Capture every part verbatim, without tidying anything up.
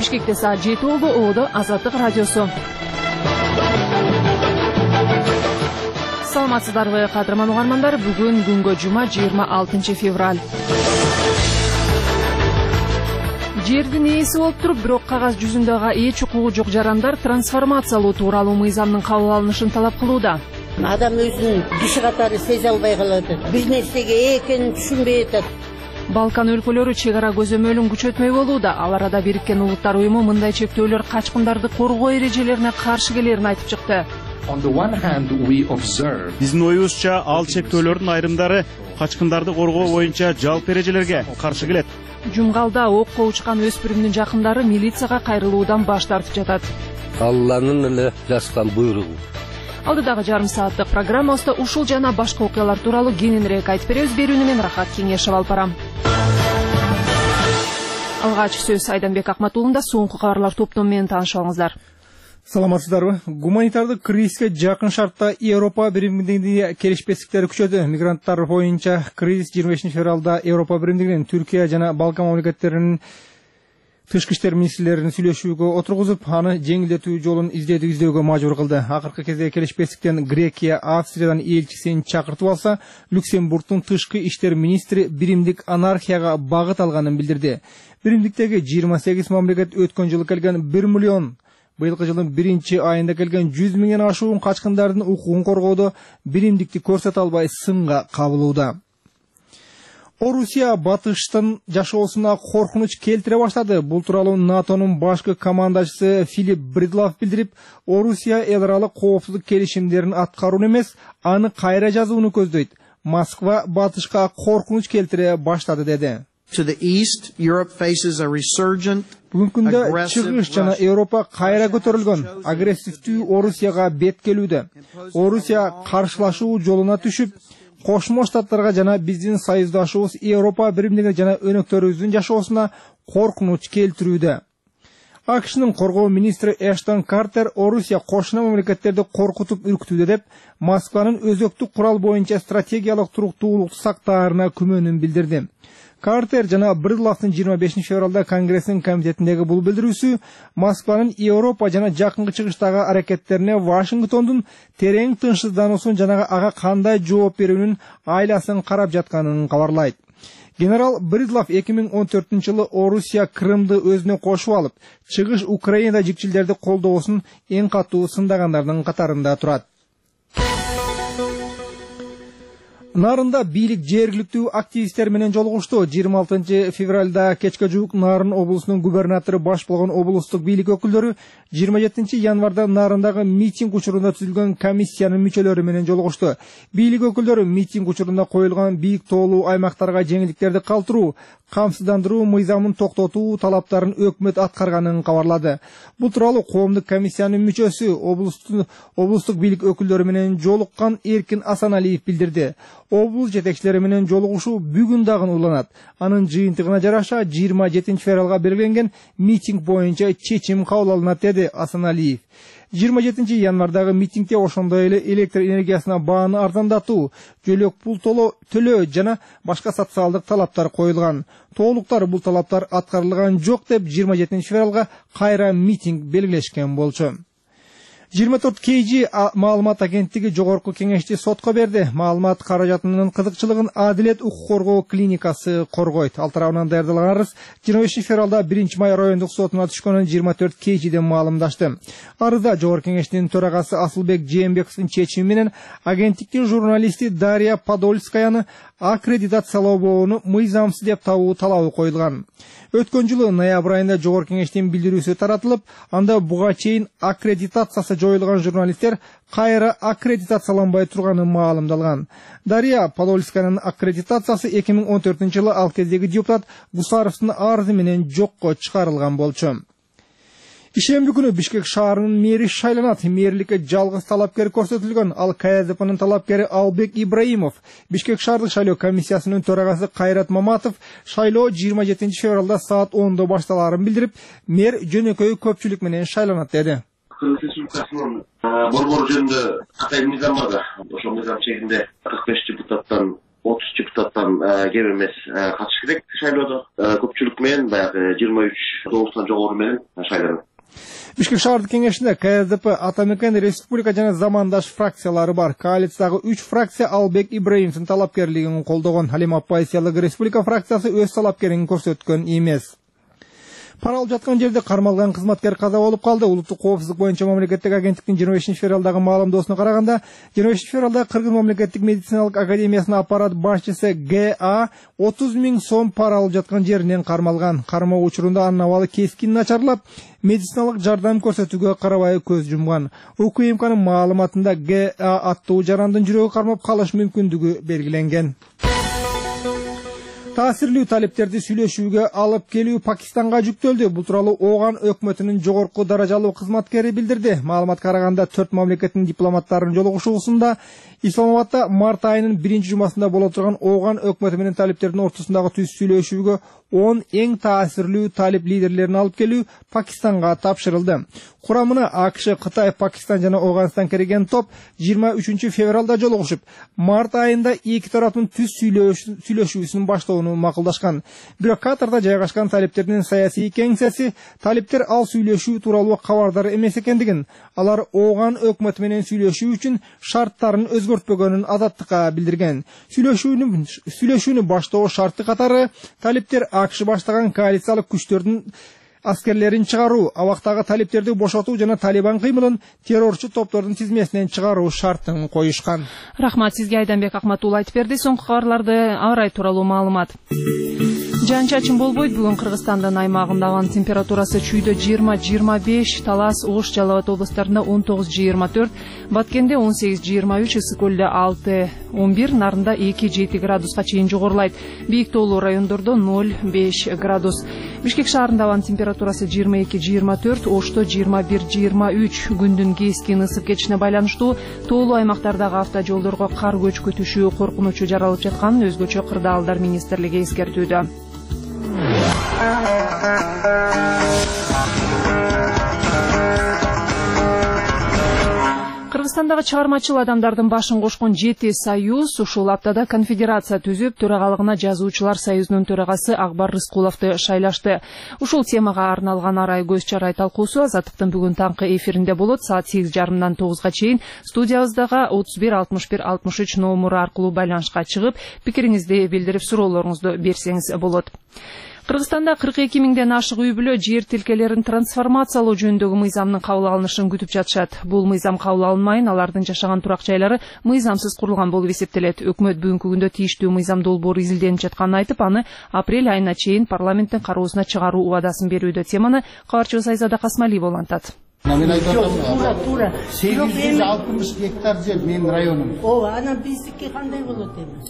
Бишкекте саат жети болду. Оодо Азаттык радиосу. Саламатсыздарбы, кадырман угармандар. Бүгүн күнгө жума жыйырма алтынчы февраль. Жердин ээси болуп туруп, бирок кагаз жүзүндөгү эч укугу жок жарандар трансформациялоо тууралуу мыйзамдын кабыл алынышын талап кылууда. Адам өзүнүн киши катары сезе албай калат. Бир нерсеге экенин түшүнбөй атат. Балкан өлкөлөрү чек ара көзөмөлүн күчөтмөй болууда. Ал арада Бириккен Улуттар уюму мындай чектөөлөр качкындарды коргоо эрежелерине каршы келерин айтып чыкты. Биздин оюбузча, ал чектөөлөрдүн айрымдары качкындарды коргоо боюнча жалпы эрежелерге каршы келет. Жумгалда окко учкан өспүрүмдүн жакындары милицияга кайрылуудан баш тартып жатат. Алланын эле жазган буйругу. Алдыдагы жарым сааттык программабызда ушул жана башка окуялар тууралуу кененирээк айтып беребиз. Берүүнү мен Рахат Кеңешев алып барам. Алгач сөз Айданбек Акматулунда, соңку кабарлар топтому менен таанышыңыздар. Саламатсыздарбы? Гуманитардык кризиске жакын шартта Европа биримдигинде келишпестиктери күчөдү. Мигранттар боюнча кризис жыйырма бешинчи февралда Европа биримдигинин Түркия жана Балкан мамлекеттеринин тышкы иштер министрлерин сүйлөшүүгө отургузуп, аны жеңилдетүү жолун издөөдү издөөгө мажбур кылды. Акыркы кезде келишпестиктен Грекия, Австриядан элчисин чакыртып алса, Люксембургдун тышкы иштер министри биримдик анархияга багыт алганын билдирди. Биримдиктеги жыйырма сегиз мамлекет өткөн жылы келген бир миллион, быйылкы жылдын биринчи айында келген жүз миңден ашуун качкындардын укугун коргоодо биримдикти көрсөтө албай сынга кабылууда. Орусия батыштын жашоосуна коркунуч келтире баштады. Бул тууралуу НАТОнун башкы командачысы Филипп Бридлав билдирип, Орусия эл аралык коопсуздук келишимдерин аткарууну эмес, аны кайра жазууну көздөйт. Москва батышка коркунуч келтире баштады деди. Бүгүнкү күндө чыгыш жана Европа кайра көтөрүлгөн, агрессивдүү Орусияга бет келүүдө. Орусия каршылашуу жолуна түшүп, Кошмо Штаттарга жана биздин союздашыбыз Европа биримдиги жана өнөктөрүбүздүн жашоосуна коркунуч келтирүүдө. АКШнын коргоо министри Эштон Картер Орусия кошуна мамлекеттерди коркутуп үркүтүүдө деп, Москванын өзөктүк курал боюнча стратегиялык туруктуулукту сактаарына күмөнүн билдирди. Картер жана Бридлавдын жыйырма бешинчи февралда Конгресстин комитетиндеги бул билдирүүсү Москванын Европа жана жакынкы чыгыштагы аракеттерине Вашингтондун терең тынчсыздануусун жана ага кандай жооп берүүнүн айласын карап жатканын кабарлайт. Генерал Бридлав эки миң он төртүнчү жылы Орусия Крымды өзүнө кошуп алып, чыгыш Украинада жикчилдерди колдоосун эң катуу сындагандардын катарында турат. Нарында бийлик жергиликтүү активисттер менен жолугушту. жыйырма алтынчы февралда кечке жуук Нарын облусунун губернатору баш болгон облустук бийлик өкүлдөрү жыйырма жетинчи январда Нарындагы митинг учурунда түзүлгөн комиссиянын мүчөлөрү менен жолугушту. Бийлик өкүлдөрү митинг учурунда коюлган бийик тоолуу аймактарга жеңилдиктерди калтыруу, камсыздандыруу мыйзамын токтотуу талаптарын өкмөт аткарганын кабарлады. Бул тууралуу коомдук комиссиянын мүчөсү облустук облустук бийлик өкүлдөрү менен жолуккан Эркин Асаналиев билдирди. Облус жетекчилери менен жолугушуу бүгүн дагы уланат. Анын жыйынтыгына жараша жыйырма жетинчи февралга белгиленген митинг боюнча чечим кабыл алынат, деди Асаналиев. жыйырма жетинчи январдагы митингде ошондой эле электр энергиясына бааны арзандатуу, жөлөк пул төлөө жана башка социалдык талаптар коюлган. Толуктар бул талаптар аткарылган жок деп жыйырма жетинчи февралга кайра митинг белгилешкен болчу. жыйырма төрт кей жи маалымат агенттиги жогорку кеңешти сотко берди. Маалымат каражатынын кызыкчылыгын Адилет укук коргоо клиникасы коргойт. Ал тарабынан даярдалган арыз жыйырма бешинчи февралда биринчи май райондук сотуна түшкөнүн жыйырма төрт кей жиден маалымдашты. Арызда жогорку кеңештин төрагасы Асылбек Жээнбековдун чечими менен агенттиктин журналисти Дарья Подольскаяны аккредитациялообоону мыйзамсыз деп табуу талабы коюлган. Өткөн жылы ноябрь айында жогорку кеңештин билдирүүсү таратылып, анда буга чейин аккредитациясы жоюлган журналисттер кайра аккредитацияланбай турганы маалымдалган. Дарья Подольскаянын аккредитациясы эки миң он төртүнчү жылы ал кездеги депутат Гусаровдун арызы менен жокко чыгарылган болчу. Ишемби күнү Бишкек шаарынын мэри шайланат. Мэрликке жалгыз талапкер көрсөтүлгөн. Ал К З П'нын талапкери Албек Ибраимов. Бишкек шаардык шайлоо комиссиясынын төрагасы Кайрат Маматов шайлоо жыйырма жетинчи февралда саат ондо башталарын билдирип, мэр жөнөкөй көпчүлүк менен шайланат деди. Кыргыз Республикасынын борбор жөнүндө катай мыйзам бар да. Ошол мыйзам чегинде кырк беш депутаттан отуз депутаттан кем эмес катыш керек шайлоодо. Көпчүлүк менен баягы жыйырма үч добустан жогору менен шайланат. Бишкек шаардык кеңешинде К С Д П, Атамекен Республика жана Замандаш фракциялары бар. Коалициядагы үч фракция Албек Ибраимовдун талапкерлигин колдогон. Алим Оппозициялык Республика фракциясы өз талапкерин көрсөткөн эмес. Пара алып жаткан жерде кармалган кызматкер каза болуп калды. Улуттук коопсуздук боюнча мамлекеттик агенттиктин жыйырма бешинчи февралдагы маалымдоосуна караганда, жыйырма бешинчи февралда Кыргыз мамлекеттик медициналык академиясынын аппарат башчысы Г А отуз миң сом пара алып жаткан жеринен кармалган. Кармоо учурунда анын абалы кескин начарлап, медициналык жардам көрсөтүүгө карабай көз жумган. УКМКнын маалыматында Г А аттуу жарандын жүрөгү кармап калыш мүмкүндүгү белгиленген. Таасирлүү талептерди сүйлөшүүгө алып келүү Пакистанга жүктөлдү. Бул тууралуу Ооган өкмөтүнүн жогорку даражалуу кызматкери билдирди. Маалыматка караганда төрт мамлекеттин дипломаттарынын жолугушуусунда Исламабадда март айынын биринчи жумасында боло турган Ооган өкмөтү менен талептердин ортосундагы түз сүйлөшүүгө он эң таасирлүү талеп лидерлерин алып келүү Пакистанга тапшырылды. Курамына А К Ш, Кытай, Пакистан жана Ооганстан кирген топ жыйырма үчүнчү февралда жолугушуп, март айында эки тараптын түз сүйлөшүүсүн баштоону макулдашкан. Бирок Катарда жайгашкан талептердин саясий кеңсеси талептер ал сүйлөшүү тууралуу кабардар эмес экендигин, алар Ооган өкмөтү менен сүйлөшүү үчүн шарттарын өзгөртпөгөнүн азаттыкка билдирген. Сүйлөшүүнү сүйлөшүүнү баштоо шарты катары талептер А К Ш баштаган коалициялык күчтөрдүн аскерлерин чыгаруу, абактагы талептерди бошотуу жана Талибан кыймылын террорчу топтордун тизмесинен чыгаруу шартын коюшкан. Рахмат сизге, Айданбек Акматулла айтып берди. Соңку кабарларды аба ырайы тууралуу маалымат. Жан чачын болбойт. Бүгүн Кыргызстандын аймагында абанын температурасы чүйдө жыйырма жыйырма беш, Талас, Ош, Жалал Абад областарында он тогуз жыйырма төрт, Баткенде он сегиз жыйырма үч, Ысык көлдө алты он бир, Нарында эки жети градуска чейин жогорулайт. Бийик тоолуу райондордо ноль беш градус. Бишкек шаарында абанын температурасы жыйырма эки жыйырма төрт, Ошто жыйырма бир жыйырма үч. Күндүн кескин ысып кетишине байланыштуу тоолуу аймактардагы автожолдорго кар көчкү түшүү коркунучу жаралып жатканын өзгөчө кырдаалдар министрлиги эскертүүдө. Кыргызстандагы чыгармачыл адамдардын башын кошкон жети союз ушул аптада конфедерация түзүп, төрагалыгына жазуучулар союзунун төрагасы Акбар Рыскуловду шайлашты. Ушул темага арналган арай көз чарай талкуусу Азаттыктын бүгүн таңкы эфиринде болот. Саат сегиз жарымдан тогузга чейин студиябыздагы отуз бир алтымыш бир алтымыш үч номуру аркылуу байланышка чыгып, пикириңизди билдирип, суроолоруңузду берсеңиз болот. Кыргызстанда кырк эки миңден ашык үй бүлө жер тилкелерин трансформациялоо жөнүндөгү мыйзамдын кабыл алынышын күтүп жатышат. Бул мыйзам кабыл алынмайын алардын жашаган турак жайлары мыйзамсыз курулган болуп эсептелет. Өкмөт бүгүнкү күндө тийиштүү мыйзам долбоору изилденип жатканын айтып, аны апрель айына чейин парламенттин кароосуна чыгаруу убадасын берүүдө. Теманы кабарчыбыз Айзада Касмалиева улантат. Мен айтам, тура сегиз жүз алтымыш гектар жер менин районум. Ооба, анан биздики кандай болот эми?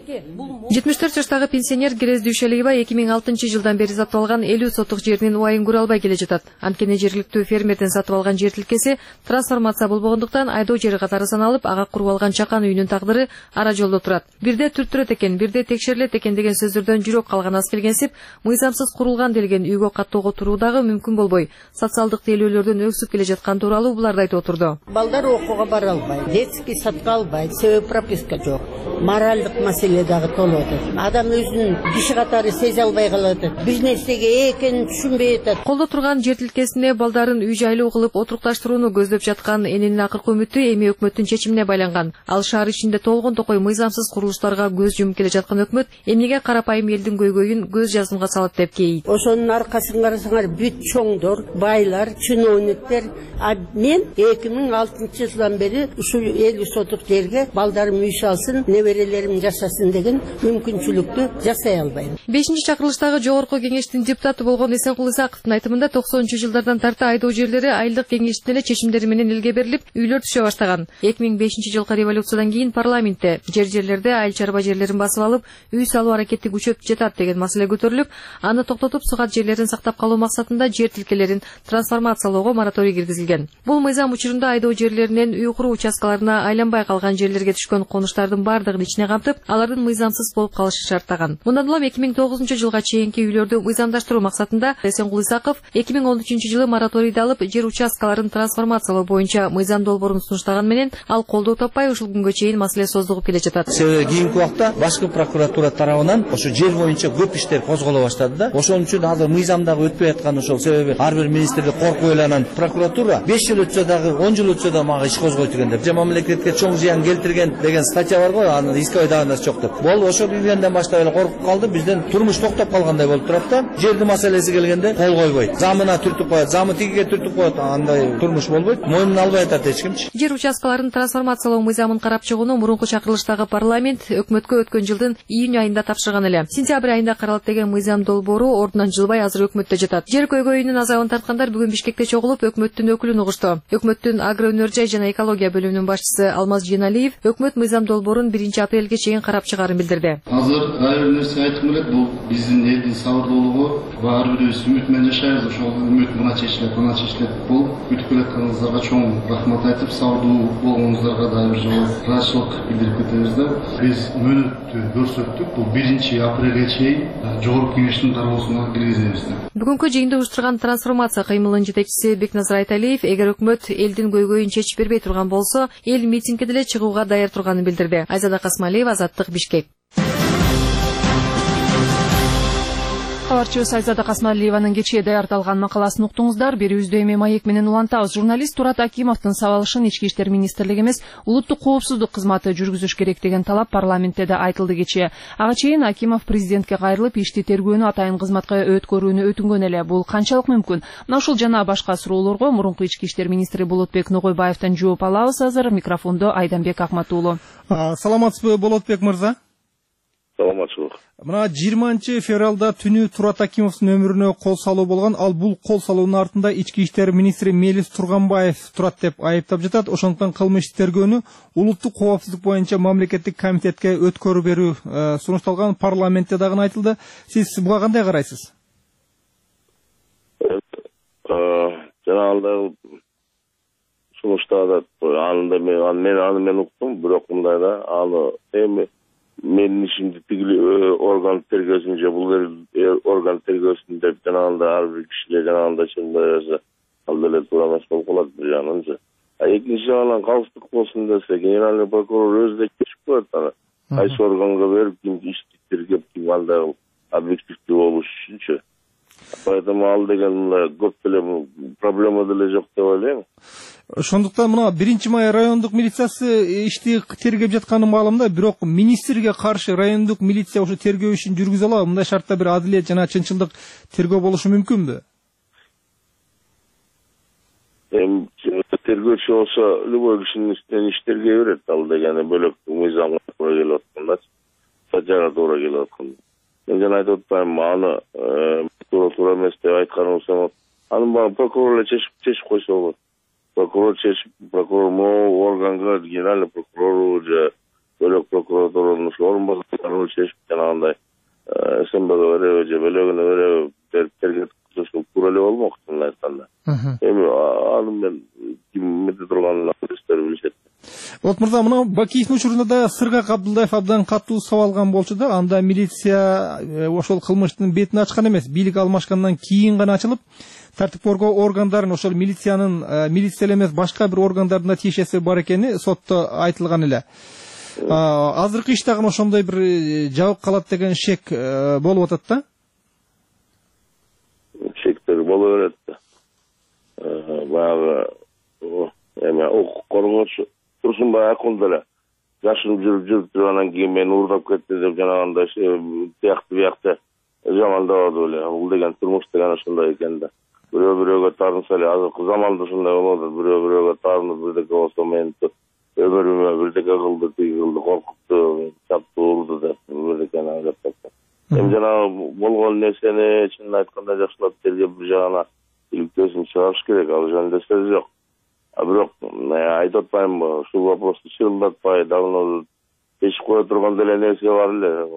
жетимиш төрт жаштагы пенсионер Керез Дүйшөлейбай эки миң алтынчы жылдан бери сатып алган элүү соттук жеринин убайын көрө албай келе жатат. Анткени жергиликтүү фермерден сатып алган жер тилкеси трансформация болбогондуктан айдоо жери катары саналып, ага куруп алган чакан үйүнүн тагдыры ара жолдо турат. Бирде түрттүрөт экен, бирде текшерилет экен деген сөздөрдөн жүрөк калган аз келгенсип, мыйзамсыз курулган делген үйгө каттоого туруу дагы мүмкүн болбой, социалдык тейлөөлөрдөн өксүп келе жаткан тууралуу буларды айтып отурду. Балдар окууга бара албайт, детский садка албайт, себеби прописка жок. Моралдык маселе дагы толуп атат. Адам өзүнүн киши катары сезе албай калып атат. Бир нерсеге экенин түшүнбөй атат. Колдо турган жер тилкесине балдарын үй жайлуу кылып отурукташтырууну көздөп жаткан эненин акыркы үмүтү эми өкмөттүн чечимине байланган. Ал шаар ичинде толгон токой мыйзамсыз курулуштарга көз жумуп келе жаткан өкмөт эмнеге карапайым элдин көйгөйүн көз жазымга салат деп кейит. Ошонун аркасын карасаңар бүт чоңдор, байлар, чиновниктер. А мен эки миң алтынчы жылдан бери ушул элүү сотук жерге балдарым үй салсын, неберелерим жашасын деген мүмкүнчүлүктү жасай албайм. бешинчи чакырылыштагы жогорку кеңештин депутаты болгон Эсенкул Исаковдун айтымында токсонунчу жылдардан тарта айдоо жерлери айылдык кеңештин эле чечимдери менен элге берилип, үйлөр түшө баштаган. эки миң бешинчи жылкы революциядан кийин парламентте жер жерлерде айыл чарба жерлерин басып алып, үй салуу аракети күчөп жатат деген маселе көтөрүлүп, аны токтотуп, сугат жерлерин сактап калуу максатында жер тилкелерин трансформациялоого мораторий мораторий киргизилген. Бул мыйзам учурунда айдоо жерлеринен үй куруу участкаларына айланбай калган жерлерге түшкөн конуштардын бардыгын ичине камтып, алардын мыйзамсыз болуп калышы шарттаган. Мындан улам эки миң тогузунчу жылга чейинки үйлөрдү мыйзамдаштыруу максатында Эсенгул Исаков эки миң он үчүнчү жылы мораторийди алып, жер участкаларын трансформациялоо боюнча мыйзам долбоорун сунуштаган менен ал колдоо таппай ушул күнгө чейин маселе создугуп келе жатат. Себеби кийинки убакта башкы прокуратура тарабынан ошо жер боюнча көп иштер козголо баштады да. Ошон үчүн азыр мыйзамдагы өтпөй аткан ошол себеби ар бир министрди коркуп ойлонон прокуратура беш жыл өтсө дагы он жыл өтсө да мага иш козгойт экен деп. Же мамлекетке чоң зыян келтирген деген статья бар го, аны иск ойдаган жок деп. Бул ошол билгенден баштап эле коркуп калды, бизден турмуш токтоп калгандай болуп турат да. Жердин маселеси келгенде кол койбойт. Замына түртүп коет, замы тигиге түртүп коет, андай турмуш болбойт. Мойнун албай атат эч кимчи. Жер участкаларын трансформациялоо мыйзамын карап чыгууну мурунку чакырылыштагы парламент өкмөткө өткөн жылдын июнь айында тапшырган эле. Сентябрь айында каралат деген мыйзам долбоору ордунан жылбай азыр өкмөттө жатат. Жер көйгөйүнүн азабын тарткандар бүгүн Бишкекте чогулуп өкмөттүн өкүлүн угушту. Өкмөттүн агро өнөр жай жана экология бөлүмүнүн башчысы Алмаз Женалиев өкмөт мыйзам долбоорун биринчи апрелге чейин карап чыгаарын билдирди. Азыр ар бир нерсе айткым келет, бул биздин элдин сабырдуулугу, ар бирибиз үмүт менен жашайбыз, ошол үмүт мына чечилет, мына чечилет. Бул күтүп келатканыңыздарга чоң рахмат айтып, сабырдуу болгонуңуздарга да бир жолу ыраазычылык билдирип кетебиз да. Биз мөөнөттү көрсөттүк, бул биринчи апрелге чейин жогорку кеңештин кароосуна киргизебиз. Бүгүнкү жыйында уюштурган трансформация кыймылынын жетекчиси Бекназар Айталиев эгер өкмөт элдин көйгөйүн чечип бербей турган болсо, эл митингге деле чыгууга даяр турганын билдирди. Айзада Касмалиева, Азаттык, Бишкек. Кабарчыбыз Айзада Касмалиеванын кечээ даярдалган макаласын уктуңуздар. Берүүбүздө эми маек менен улантабыз. Журналист Турат Акимовдун сабалышын Ички иштер министрлиги эмес, улуттук коопсуздук кызматы жүргүзүш керек деген талап парламентте да айтылды кечээ. Ага чейин Акимов президентке кайрылып, ишти тергөөнү атайын кызматка өткөрүүнү өтүнгөн эле. Бул канчалык мүмкүн? Мына ушул жана башка суроолорго мурунку Ички иштер министри Болотбек Ногойбаевден жооп алабыз азыр. Микрофондо Айданбек Акматуулу. Саламатсызбы, Болотбек мырза? Саламатчылык. Мына жыйырманчы февралда түнү Турат Акимовдун өмүрүнө кол салуу болгон. Ал бул кол салуунун артында Ички иштер министри Мелис Турганбаев турат деп айыптап жатат. Ошондуктан кылмыш тергөөнү улуттук коопсуздук боюнча мамлекеттик комитетке өткөрүп берүү сунушталган, парламентте дагы айтылды. Сиз буга кандай карайсыз? Жанагындай сунуштады. Аны мен аны мен уктум, бирок мындай да, аны эми менин ишимди тигил орган тергөөсүн же бул орган тергөөсүн деп жанагындай ар бир кишиге жанагындай чыгымдай ал деле туура эмес болуп калат бир жагынан. А экинчи жагынан калыстык болсун десе, генеральный прокурор өзү да чечип коет аны. Кайсы органга берип, ким ишти тергеп, ким андай объективдүү болуш үчүнчү. Поэтому ал деген мындай көп деле проблема деле жок деп ойлойм. Ошондуктан мына биринчи май райондук милициясы ишти тергеп жатканы маалымда, бирок министрге каршы райондук милиция ошо тергөө ишин жүргүзө алабы? Мындай шартта бир адилет жана чынчылдык тергөө болушу мүмкүнбү? Эми тергөөчү болсо любой кишинин үстүнөн иш тергей берет, ал дегени бөлөк мыйзамга туура келип атканда, статьяга туура келип атканда. Мен жана айтып атпайм, аны туура туура эмес деп айтканыңыздан, анын баарын прокурор эле чечип чечип койсо болот. Прокурор чечип, прокурор могу органга, генеральный прокурору же бөлөк прокуратуранын орун баскычылары чечип жанагындай СМБге береби же бөлөгүнө береби тергеп көрсөтүп туура эле болмок чынын айтканда. Эми аны мен ким эмете турганын өздөрү билишет. Вот мырза, мына Бакиевдин учурунда да Сыргак Абдулдаев абдан катуу сабалган болчу да, анда милиция ошол кылмыштын бетин ачкан эмес, бийлик алмашкандан кийин гана ачылып, тартип коргоо органдарын ошол милициянын милиция эмес башка бир органдарында тиешеси бар экени сотто айтылган эле. Азыркы иш дагы ошондой бир жабык калат деген шек болуп атат да? Шектер боло берет да. Баягы эме укук коргоочу Турсунбай Акун деле жашынып жүрүп жүрүп тургандан кийин мени уурдап кетти деп жанагындай тиякты биякты жамандабады эле. Бул деген турмуш деген ошондой экен да. Бирөө бирөөгө таарынса эле азыркы заманда ушундай болот. Бирөө бирөөгө таарынып бирдеке болсо мени өмүрүмө бирдеке кылды, тиги кылды, коркутту, чапты, урду деп бирдекени айтат. Эми жанагы болгон нерсени чынын айтканда жакшылап тергеп бир жагына иликтөөсүн чыгарыш керек, ал жөнүндө сөз жок. А бирок айтып атпаймынбы, ушул вопросту чырылдатпай давно чечип кое турган деле нерсе бар эле.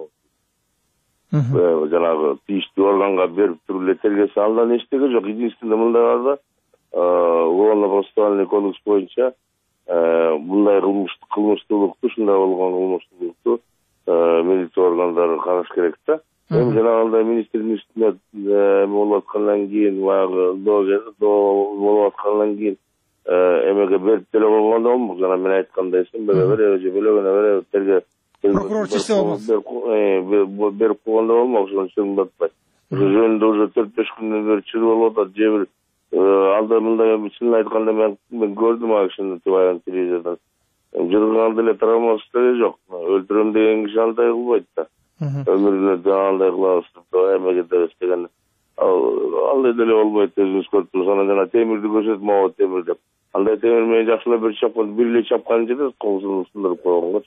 Жанагы тийиштүү органга берип туруп эле тергесе, андан эчтеке жок. Единственный мындай бар да, уголовно-процессуальный кодекс боюнча мындай кылмыштык кылмыштуулукту ушундай болгон кылмыштуулукту милиция органдары караш керек да. Эми жанагындай министрдин үстүнө болуп аткандан кийин баягы болуп аткандан кийин эмеге берип деле койгондо болмок. Жана мен айткандай сенбеге береби же бөлөгүнө береби терге прокурор чечсе болмок. Берип койгондо болмок. Ошон үчүн батпайт. Ошо жөнүндө уже төрт беш күндөн бери чыгып болуп атат. Же бир анда мындай чынын айтканда мен мен көрдүм а кишини баягы телевизордон. Жырган деле травмасы деле жок. Өлтүрөм деген киши андай кылбайт да. Өмүрүнө андай кылабыз эмеге дебес деген андай деле болбойт. Өзүңүз көрүп турсуңуз. Анан жана темирди көрсөтүп могу темир деп. Андай темир менен жакшылап бир чапкан, бир эле чапкан жерде колун сындырып койгонго.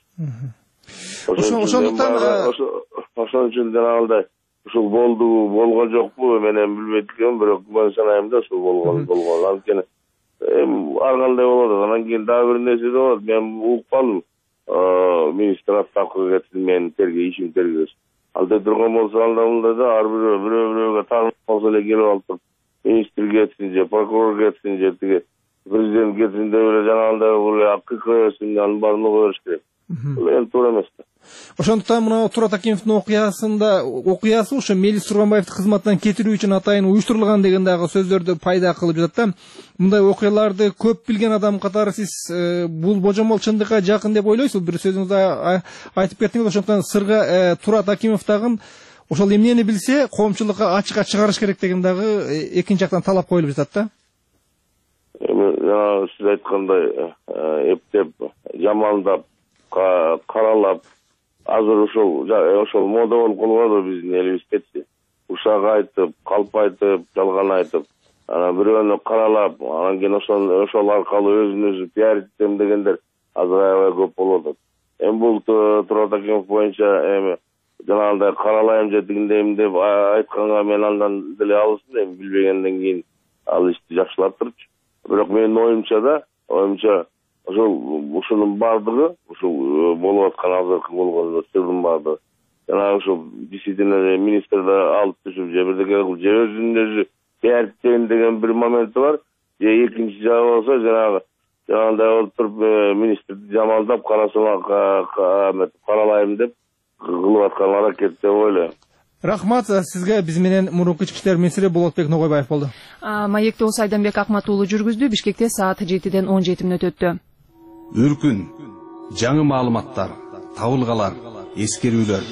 Ошондуктан ошон үчүн жанагындай ушул болду, болгон жокпу мен эми билбейт экенмин, бирок мен санайм да ушул болгон болгон. Анткени эми ар кандай болот. Анан кийин дагы бир нерсе болот. Мен укпадым. Министр отставкага кетти, мен терге ишим тергөөс. Алда турган болсо анда мында да ар бирөө бирөө бирөөгө таанып калса эле келип алып министр кетсин же прокурор кетсин же тиги президент кетсин деп эле жанагындай бул акыйкын анын баарын уга бериш керек. Бул эми туура эмес да. Ошондуктан мына Турат Акимовдун окуясында окуясы ошо Мелис Турганбаевди кызматтан кетирүү үчүн атайын уюштурулган деген дагы сөздөрдү пайда кылып жатат да. Мындай окуяларды көп билген адам катары сиз бул божомол чындыкка жакын деп ойлойсузбу? Бир сөзүңүздө айтып кеттиңиз. Ошондуктан сырга Турат Акимов дагы ошол эмнени билсе коомчулукка ачыкка чыгарыш керек деген дагы экинчи жактан талап коюлуп жатат да. Эми жана сиз айткандай эптеп жамандап каралап азыр ошол ошол мода болуп калган биздин элибиздечи. Ушак айтып, калп айтып, жалган айтып, анан бирөөнү каралап, анан кийин ошол ошол аркылуу өзүн өзү пиаритем дегендер азыр аябай көп болуп атат. Эми бул Турат Акимов боюнча эми жанагындай каралайм же тигиндейм деп айтканга мен андан деле алыстын, эми билбегенден кийин ал ишти жакшылаптырчу. Бирок менин оюмча да, оюмча ошол ушунун баардыгы ушул болуп аткан азыркы болгон сырдын баардыгы жана ушул действительно министрди алып түшүп же бирдеке кылып же өзүнүн өзү пиаритейин деген бир моменти бар. Же экинчи жагы болсо жанагы жанагындай болуп туруп министрди жамандап каралайм деп кылып аткан аракет деп ойлойм. Рахмат сизге. Биз менен мурунку ички иштер министри Болотбек Ногойбаев болду. Маекти Оос Айданбек Акмат уулу жүргүздү. Бишкекте саат жетиден он жети мүнөт өттү. Үркүн, жаңы маалыматтар, табылгалар, эскерүүлөр.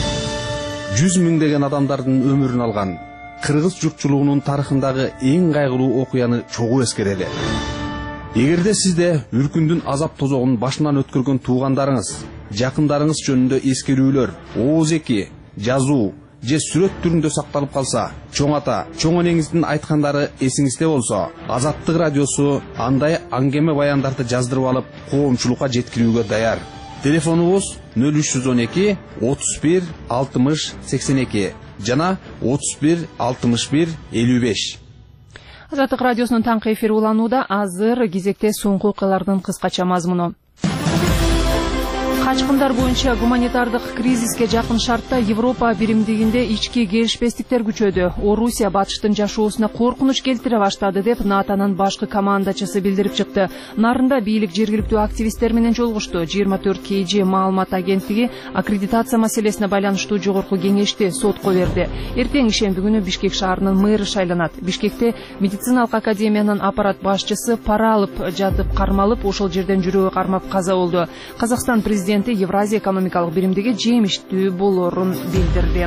жүз миңдеген адамдардын өмүрүн алган кыргыз журтчулугунун тарыхындагы эң кайгылуу окуяны чогуу эскерели. Эгерде сизде Үркүндүн азап тозогун башынан өткөргөн туугандарыңыз, жакындарыңыз жөнүндө эскерүүлөр, ооз-эки, жазуу же сүрөт түрүндө сакталып калса, чоң ата, чоң энеңиздин айткандары эсиңизде болсо, Азаттык радиосу андай аңгеме баяндарды жаздырып алып, коомчулукка жеткирүүгө даяр. Телефонубуз нөл үч жүз он эки отуз бир алтымыш сексен эки жана отуз бир алтымыш бир элүү беш. Азаттык радиосунун таңкы эфири уланууда. Азыр кезекте соңку окуялардын кыскача мазмуну. Качкындар боюнча гуманитардык кризиске жакын шартта Европа биримдигинде ички келишпестиктер күчөдү. Орусия батыштын жашоосуна коркунуч келтире баштады деп НАТОнун башкы командачысы билдирип чыкты. Нарында бийлик жергиликтүү активисттер менен жолугушту. жыйырма төрт кей жи маалымат агенттиги аккредитация маселесине байланыштуу жогорку кеңешти сотко берди. Эртең ишемби күнү Бишкек шаарынын мэры шайланат. Бишкекте медициналык академиянын аппарат башчысы пара алып жатып кармалып, ошол жерден жүрөгү кармап каза болду. Казакстан президенти Евразия экономикалык биримдиги жемиштүү болорун билдирди.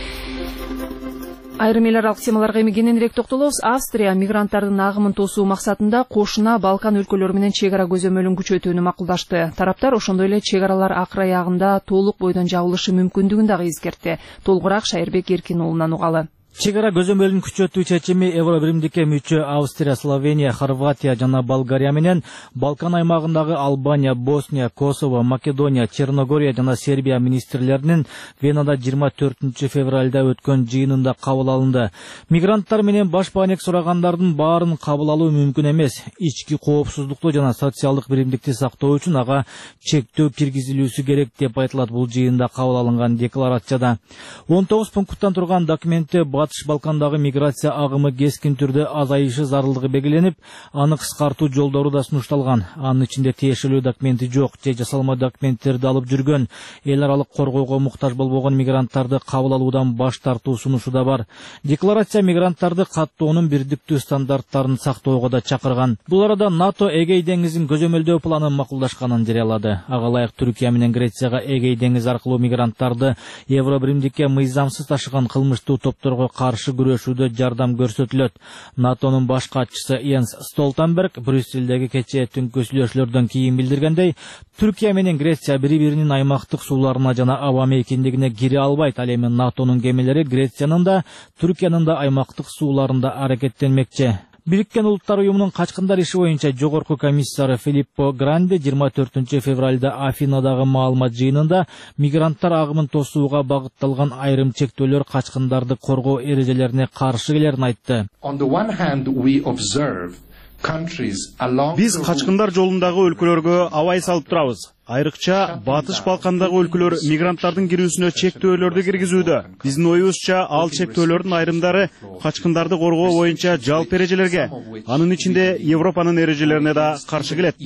Айрым эл аралык темаларга эми кененирээк токтолобуз. Австрия мигранттардын агымын тосуу максатында кошуна Балкан өлкөлөрү менен чек ара көзөмөлүн күчөтүүнү макулдашты. Тараптар ошондой эле чек аралар акыр аягында толук бойдон жабылышы мүмкүндүгүн дагы эскертти. Толугураак Шайырбек Эркин уулунан угалы. Чек ара көзөмөлүн күчөтүү чечими Евро биримдикке мүчө Австрия, Словения, Хорватия жана Болгария менен Балкан аймагындагы Албания, Босния, Косово, Македония, Черногория жана Сербия министрлеринин Венада жыйырма төртүнчү февралда өткөн жыйынында кабыл алынды. Мигранттар менен баш бааник сурагандардын баарын кабыл алуу мүмкүн эмес. Ички коопсуздукту жана социалдык биримдикти сактоо үчүн ага чектөө киргизилүүсү керек деп айтылат бул жыйында кабыл алынган декларацияда. он тогуз пункттан турган документте Батыш Балкандагы миграция агымы кескин түрдө азайышы зарылдыгы белгиленип, аны кыскартуу жолдору да сунушталган. Анын ичинде тиешелүү документи жок же жасалма документтерди алып жүргөн, эл аралык коргоого муктаж болбогон мигранттарды кабыл алуудан баш тартуу сунушу да бар. Декларация мигранттарды каттоонун бирдиктүү стандарттарын сактоого да чакырган. Бул арада НАТО Эгей деңизин көзөмөлдөө планын макулдашканын жарыялады. Ага ылайык Түркия менен Грецияга Эгей деңизи аркылуу мигранттарды Евробиримдикке мыйзамсыз ташыган кылмыштуу топторго каршы күрөшүүдө жардам көрсөтүлөт. НАТОнун баш катчысы Йенс Столтенберг Брюсселдеги кечээ түнкү сүйлөшүүлөрдөн кийин билдиргендей, Түркия менен Греция бири-биринин аймактык сууларына жана аба мейкиндигине кире албайт. Ал эми НАТОнун кемелери Грециянын да, Түркиянын да аймактык сууларында аракеттенмекчи. Бириккен Улуттар уюмунун качкындар иши боюнча жогорку комиссары Филиппо Гранди жыйырма төртүнчү февралда Афинадагы маалымат жыйынында мигранттар агымын тосууга багытталган айрым чектөөлөр качкындарды коргоо эрежелерине каршы келерин айтты. Биз качкындар жолундагы өлкөлөргө абай салып турабыз. Айрыкча Батыш Балкандагы өлкөлөр мигранттардын кирүүсүнө чектөөлөрдү киргизүүдө. Биздин оюбузча ал чектөөлөрдүн айрымдары качкындарды коргоо боюнча жалпы эрежелерге, анын ичинде Европанын эрежелерине да каршы келет.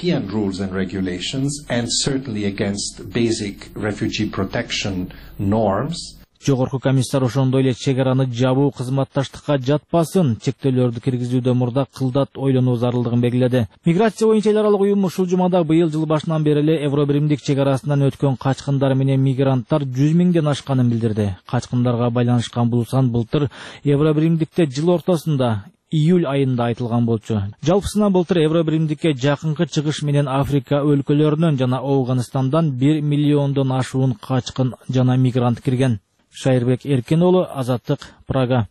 Жогорку комиссар ошондой эле чек араны жабуу кызматташтыкка жатпасын, чектөөлөрдү киргизүүдө мурда кылдат ойлонуу зарылдыгын белгиледи. Миграция боюнча эл аралык уюм ушул жумада быйыл жыл башынан бери эле Евробиримдик чек арасынан өткөн качкындар менен мигранттар жүз миңден ашканын билдирди. Качкындарга байланышкан бул сан былтыр Евробиримдикте жыл ортосунда июль айында айтылган болчу. Жалпысынан былтыр Евробиримдикке жакынкы чыгыш менен Африка өлкөлөрүнөн жана Ауганистандан бир миллиондон ашуун качкын жана мигрант кирген. Шайырбек Эркен уулу, Азаттык, Прага.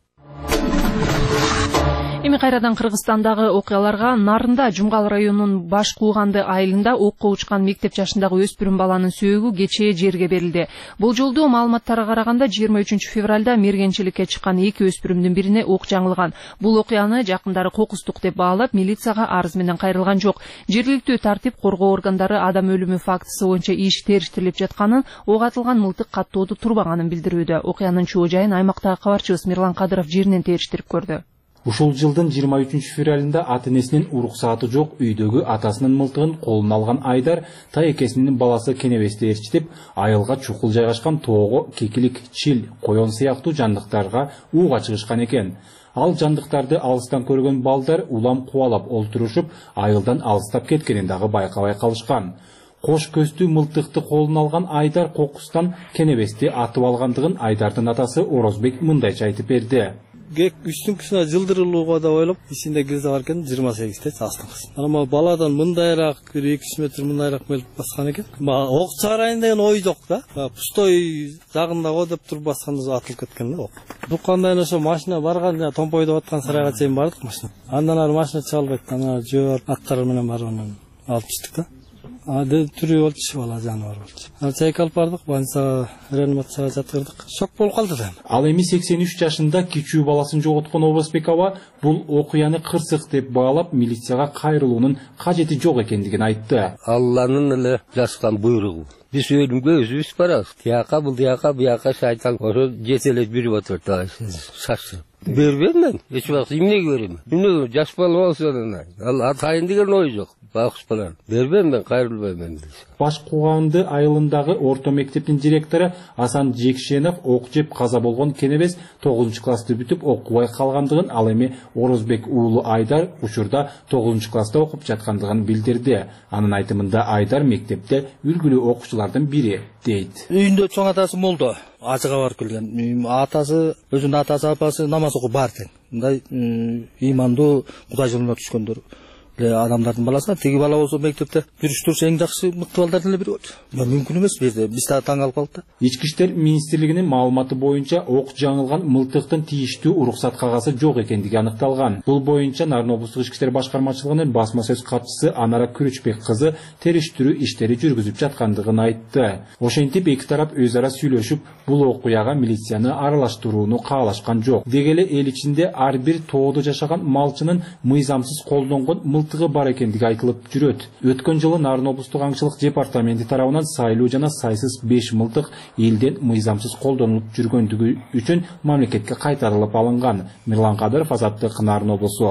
Эми кайрадан Кыргызстандагы окуяларга. Нарында Жумгал районунун Баш Кууганды айылында окко учкан мектеп жашындагы өспүрүм баланын сөөгү кечээ жерге берилди. Бул жолду маалыматтарга караганда жыйырма үчүнчү февралда мергенчиликке чыккан эки өспүрүмдүн бирине ок жаңылган. Бул окуяны жакындары кокустук деп баалап, милицияга арыз менен кайрылган жок. Жергиликтүү тартип коргоо органдары адам өлүмү фактысы боюнча иш териштирилип жатканын, ок атылган мылтык каттоодо турбаганын билдирүүдө. Окуянын чоо жайын аймактагы кабарчыбыз Мирлан Кадыров жеринен териштирип көрдү. Ушул жылдын жыйырма үчүнчү февралында ата-энесинин уруксааты жок үйдөгү атасынын мылтыгын колуна алган Айдар тайекесинин баласы Кенебесте ээрчитип, айылга чукул жайгашкан тоого кекилик, чил, коён сыяктуу жандыктарга ууга чыгышкан экен. Ал жандыктарды алыстан көргөн балдар улам кубалап олтурушуп, айылдан алыстап кеткенин дагы байкабай калышкан. Кош көздүү мылтыкты колуна алган Айдар кокустан Кенебести атып алгандыгын Айдардын атасы Орозбек мындайча айтып берди. Гек үстүнкүсүнө жылдырылууга да ойлоп, исинде кирде бар экен, жыйырма сегизде астыңкысы. Ана баладан мындайраак, бир эки жүз метр мындайраак келип баскан экен. Ок чыгарайын деген ой жок да. Пустой жагында го деп туруп басканда атылып кеткен да ок. Дуккандан ошо машина барган, томпойдоп аткан сарайга чейин бардык машина. Андан ары машина чалбайт, ана жөө аттар менен барып анан алып чыктык да. Ады түрү болчу, бала жаны бар болчу. Ал чайка алып бардык, больницага, реанимацияга жаткырдык. Шок болуп калды да. Ал эми сексен үч жашында кичүү баласын жоготкон Орозбек аба бул окуяны кырсык деп баалап, милицияга кайрылуунун кажети жок экендигин айтты. Алланын эле жазган буйругу. Биз өлүмгө өзүбүз барабыз. Тияка бул тияка буяка шайтан ошо жетелеп жүрүп отурду. Шашып бербейм мен. Эч убакыт эмнеге берем? Эмнеге жаш бала болсо да. Ал атайын деген ой жок. Бакыс балан. Бербейм мен, кайрылбайм мен. Баш Кууганды айылындагы орто мектептин директору Асан Жекшенов ок жеп каза болгон Кенебес тогузунчу классты бүтүп окубай калгандыгын, ал эми Орозбек уулу Айдар учурда тогузунчу класста окуп жаткандыгын билдирди. Анын айтымында Айдар мектепте үлгүлүү окуучулардын бири дейт. Үйүндө чоң атасы молдо, ажыга барып келген. Атасы, өзүнүн атасы апасы намаз окуп бар экен. Мындай имандуу Кудай жолуна түшкөндөр. Адамдардын баласына теги бала болсо мектепте жүрүш турса эң жакшы мыкты балдардын эле бири болчу. Мүмкүн эмес бу жерде. Биз да таң калып калдык да. Ички иштер министрлигинин маалыматы боюнча ок жаңылган мылтыктын тийиштүү уруксат кагазы жок экендиги аныкталган. Бул боюнча Нарын облустук ички иштер башкармачылыгынын басма сөз катчысы Анара Күрүчбек кызы териштирүү иштери жүргүзүп жаткандыгын айтты. Ошентип эки тарап өз ара сүйлөшүп, бул окуяга милицияны аралаштырууну каалашкан жок. Дегеле эл ичинде ар бир тоодо жашаган малчынын мыйзамсыз колдонгон жыйынтыгы бар экендиги айтылып жүрөт. Өткөн жылы Нарын облустук аңчылык департаменти тарабынан сайлуу жана сайсыз беш мылтык элден мыйзамсыз колдонулуп жүргөндүгү үчүн мамлекетке кайтарылып алынган. Мирлан Кадыров, Азаттык, Нарын облусу.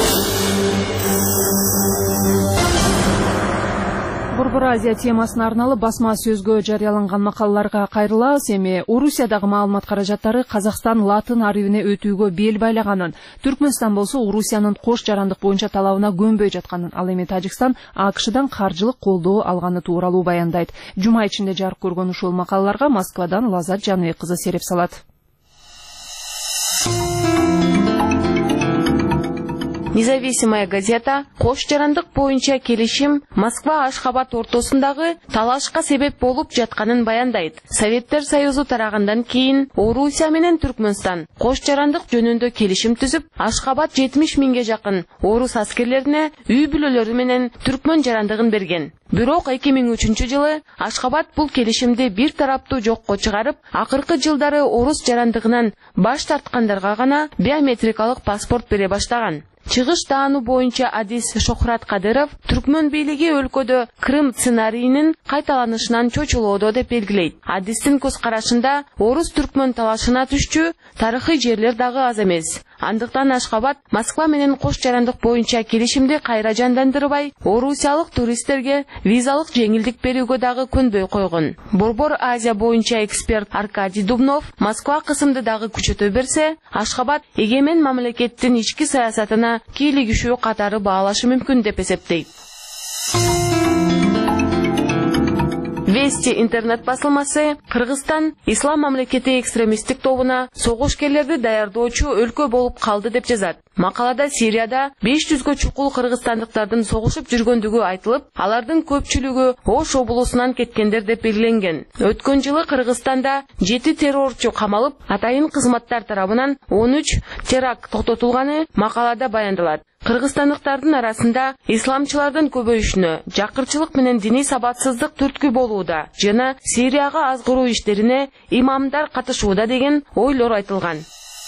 Борбор Азия темасына арналып басма сөзгө жарыяланган макалаларга кайрылабыз. Эми Орусиядагы маалымат каражаттары Казакстан латын арабине өтүүгө бел байлаганын, Түркмөнстан болсо Орусиянын кош жарандык боюнча талабына көнбөй жатканын, ал эми Тажикстан АКШдан каржылык колдоо алганы тууралуу баяндайт. Жума ичинде жарык көргөн ушул макалаларга Москвадан Лазат Жаныбек кызы сереп салат. Независимая газета кош жарандык боюнча келишим Москва-Ашхабад ортосундагы талашка себеп болуп жатканын баяндайт. Советтер Союзу тарагандан кийин Орусия менен Түркмөнстан кош жарандык жөнүндө келишим түзүп, Ашхабад жетимиш миңге жакын орус аскерлерине үй бүлөлөрү менен түркмөн жарандыгын берген. Бирок эки миң үчүнчү жылы Ашхабад бул келишимди бир тараптуу жокко чыгарып, акыркы жылдары орус жарандыгынан баш тарткандарга гана биометрикалык паспорт бере баштаган. Чыгыш таануу боюнча адис Шохрат Кадыров түркмөн бийлиги өлкөдө Крым сценарийинин кайталанышынан чочулоодо деп белгилейт. Адистин көз карашында орус түркмөн талашына түшчү тарыхый жерлер дагы аз эмес. Андыктан Ашхабад Москва менен кош жарандык боюнча келишимди кайра жандандырбай, орусиялык туристтерге визалык жеңилдик берүүгө дагы көнбөй койгон. Борбор Азия боюнча эксперт Аркадий Дубнов Москва кысымды дагы күчөтө берсе, Ашхабад эгемен мамлекеттин ички саясатына кийлигишүү катары баалашы мүмкүн деп эсептейт. Вести интернет басылмасы Кыргызстан Ислам мамлекети экстремисттик тобуна согушкерлерди даярдоочу өлкө болуп калды деп жазат. Макалада Сирияда беш жүзгө чукул кыргызстандыктардын согушуп жүргөндүгү айтылып, алардын көпчүлүгү Ош облусунан кеткендер деп белгиленген. Өткөн жылы Кыргызстанда жети террорчу камалып, атайын кызматтар тарабынан он үч теракт токтотулганы макалада баяндалат. Кыргызстандыктардын арасында исламчылардын көбөйүшүнө, жакырчылык менен диний сабатсыздык түрткү болууда жана Сирияга азгыруу иштерине имамдар катышууда деген ойлор айтылган.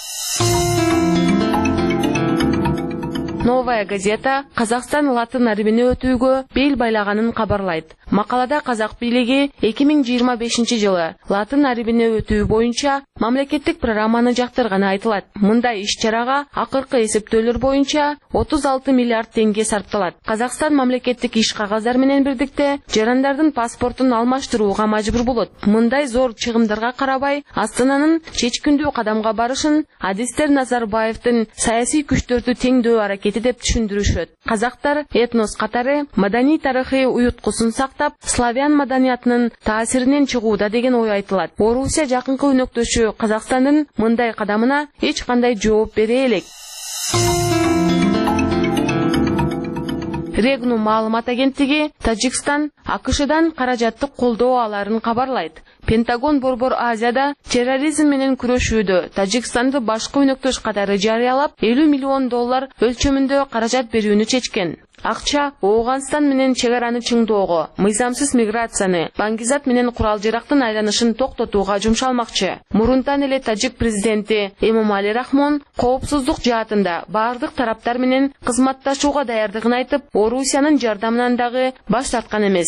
Новая газета Казакстан латын арабине өтүүгө бел байлаганын кабарлайт. Макалада казак бийлиги эки миң жыйырма бешинчи жылы латын арабине өтүү боюнча мамлекеттик программаны жактырганы айтылат. Мындай иш-чарага акыркы эсептөөлөр боюнча отуз алты миллиард теңге сарпталат. Казакстан мамлекеттик иш кагаздар менен бирдикте жарандардын паспортун алмаштырууга мажбур болот. Мындай зор чыгымдарга карабай, Астананын чечкиндүү кадамга барышын адистер Назарбаевдин саясий күчтөрдү теңдөө аракети деп түшүндүрүшөт. Казактар этнос катары маданий тарыхый уюткусун сактап, славян маданиятынын таасиринен чыгууда деген ой айтылат. Орусия жакынкы өнөктөшү Казакстандын мындай кадамына эч кандай жооп бере элек. Регну маалымат агенттиги Тажикстан АКШдан каражаттык колдоо аларын кабарлайт. Пентагон Борбор Азияда терроризм менен күрөшүүдө Тажикстанды башкы өнөктөш катары жарыялап, элүү миллион доллар өлчөмүндө каражат берүүнү чечкен. Акча Ооганстан менен чек араны чыңдоого, мыйзамсыз миграцияны, баңгизат менен курал жарактын айланышын токтотууга жумшалмакчы. Мурунтан эле Тажик президенти Эмомали Рахмон коопсуздук жаатында баардык тараптар менен кызматташууга даярдыгын айтып, Орусиянын жардамынан дагы баш тарткан эмес.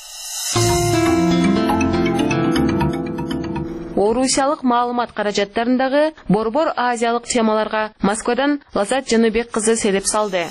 Орусиялык маалымат каражаттарындагы борбор азиялык темаларга Москвадан Лазат Жаныбек кызы сереп салды.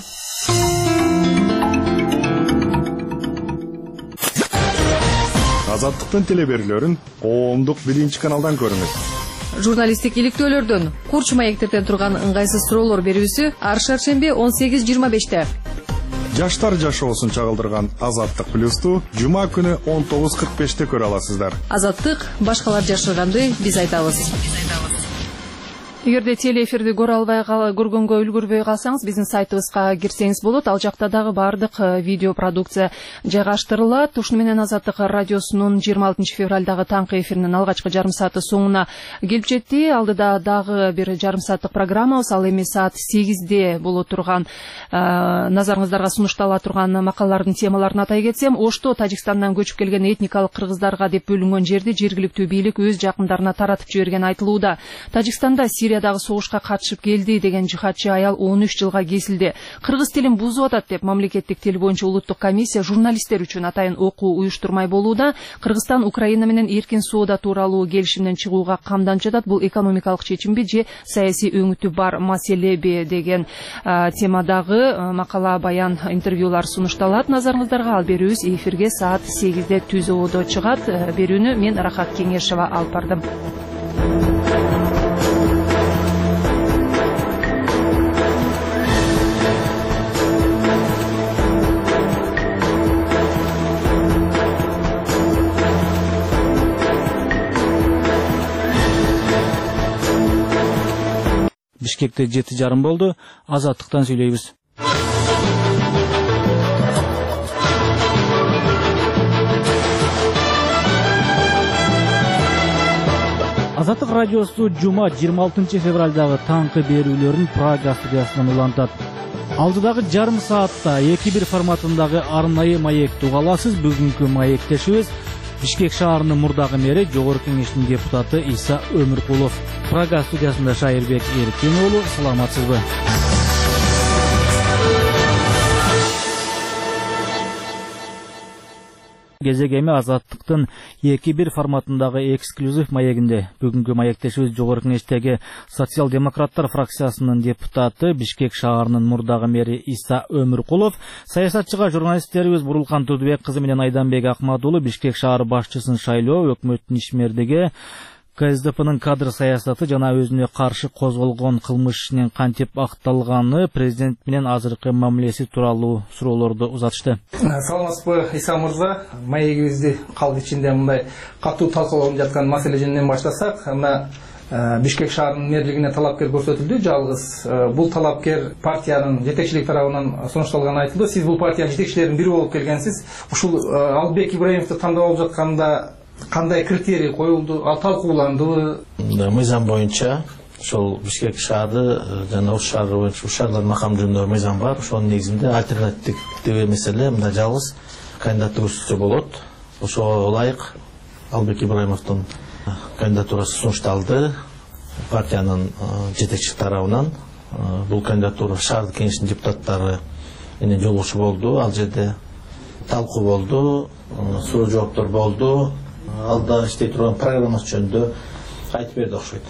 Азаттыктын телеберүүлөрүн коомдук биринчи каналдан көрүңүз. Журналисттик иликтөөлөрдөн, курч маектерден турган ыңгайсыз суроолор берүүсү ар шаршемби он сегиз жыйырма беште. Жаштар жашоосун чагылдырган Азаттык плюсту жума күнү он тогуз кырк беште көрө аласыздар. Азаттык башкалар жашырганды биз айтабыз. Эгерде телеэфирди көрө албай көргөнгө үлгүрбөй калсаңыз, биздин сайтыбызга кирсеңиз болот. Ал жакта дагы бардык видео продукция жайгаштырылат. Ушуну менен Азаттык радиосунун жыйырма алтынчы февралдагы таңкы эфиринин алгачкы жарым сааты соңуна келип жетти. Алдыда дагы бир жарым сааттык программабыз, ал эми саат сегизде боло турган, назарыңыздарга сунуштала турган макалалардын темаларын атай кетсем, Ошто Тажикстандан көчүп келген этникалык кыргыздарга деп бөлүнгөн жерди жергиликтүү бийлик өз жакындарына таратып жибергени айтылууда. Тажикстанда Сириядагы согушка катышып келди деген жихадчы аял он үч жылга кесилди. Кыргыз тилин бузуп атат деп мамлекеттик тил боюнча улуттук комиссия журналисттер үчүн атайын окуу уюштурмай болууда. Кыргызстан Украина менен эркин соода тууралуу келишимден чыгууга камдан жатат. Бул экономикалык чечимби же саясий өңүтү бар маселеби деген темадагы макала, баян, интервьюлар сунушталат назарыңыздарга. Ал берүүбүз эфирге саат сегизде түзөөдө чыгат. Берүүнү мен Рахат Кеңешева алып бардым. Бишкекте жети жарым болду. Азаттыктан сүйлөйбүз. Азаттык радиосу жума жыйырма алтынчы февралдагы таңкы берүүлөрүн Прага студиясынан улантат. Алдыдагы жарым саатта эки бир форматындагы арнайы маекти угаласыз. Бүгүнкү маектешибиз Бишкек шаарынын мурдагы мэри, Жогорку Кеңештин депутаты Иса Өмүркулов. Прага студиясында Шайырбек Эркин уулу, саламатсызбы? Кезек эми Азаттыктын эки бир форматындагы эксклюзив маегинде. Бүгүнкү маектешибиз Жогорку Кеңештеги социал-демократтар фракциясынын депутаты, Бишкек шаарынын мурдагы мэри Иса Өмүркулов. Саясатчыга журналисттерибиз Бурулкан Турдубек кызы менен Айданбек Акмадуулу Бишкек шаары башчысын шайлоо, өкмөттүн ишмердиги, КСДПнын кадр саясаты жана өзүнө каршы козголгон кылмыш ишинин кантип акталганы, президент менен азыркы мамилеси тууралуу суроолорду узатышты. Саламатсызбы, Иса мырза? Маегибизди калп ичинде мындай катуу талкууланып жаткан маселе жөнүнөн баштасак, мына Бишкек шаарынын мэрлигине талапкер көрсөтүлдү. Жалгыз бул талапкер партиянын жетекчилик тарабынан сунушталганы айтылды. Сиз бул партиянын жетекчилеринин бири болуп келгенсиз. Ушул Албек Ибраимовду тандап алып жатканда кандай критерий коюлду, ал талкууландыбы? Мыйзам боюнча ошол Бишкек шаары жана ош шаары боюнча шаарлар макам жөнүндө мыйзам бар. Ошонун негизинде альтернативдүү маселе мында жалгыз кандидат көрсөтсө болот. Ошого ылайык Албек Ибраимовдун кандидатурасы сунушталды партиянын жетекчи тарабынан. Бул кандидатура шаардык кеңештин депутаттары менен жолугушуу болду. Ал жерде талкуу болду, суроо жооптор болду. Алда иштей турган программасы жөнүндө айтып берди окшойт.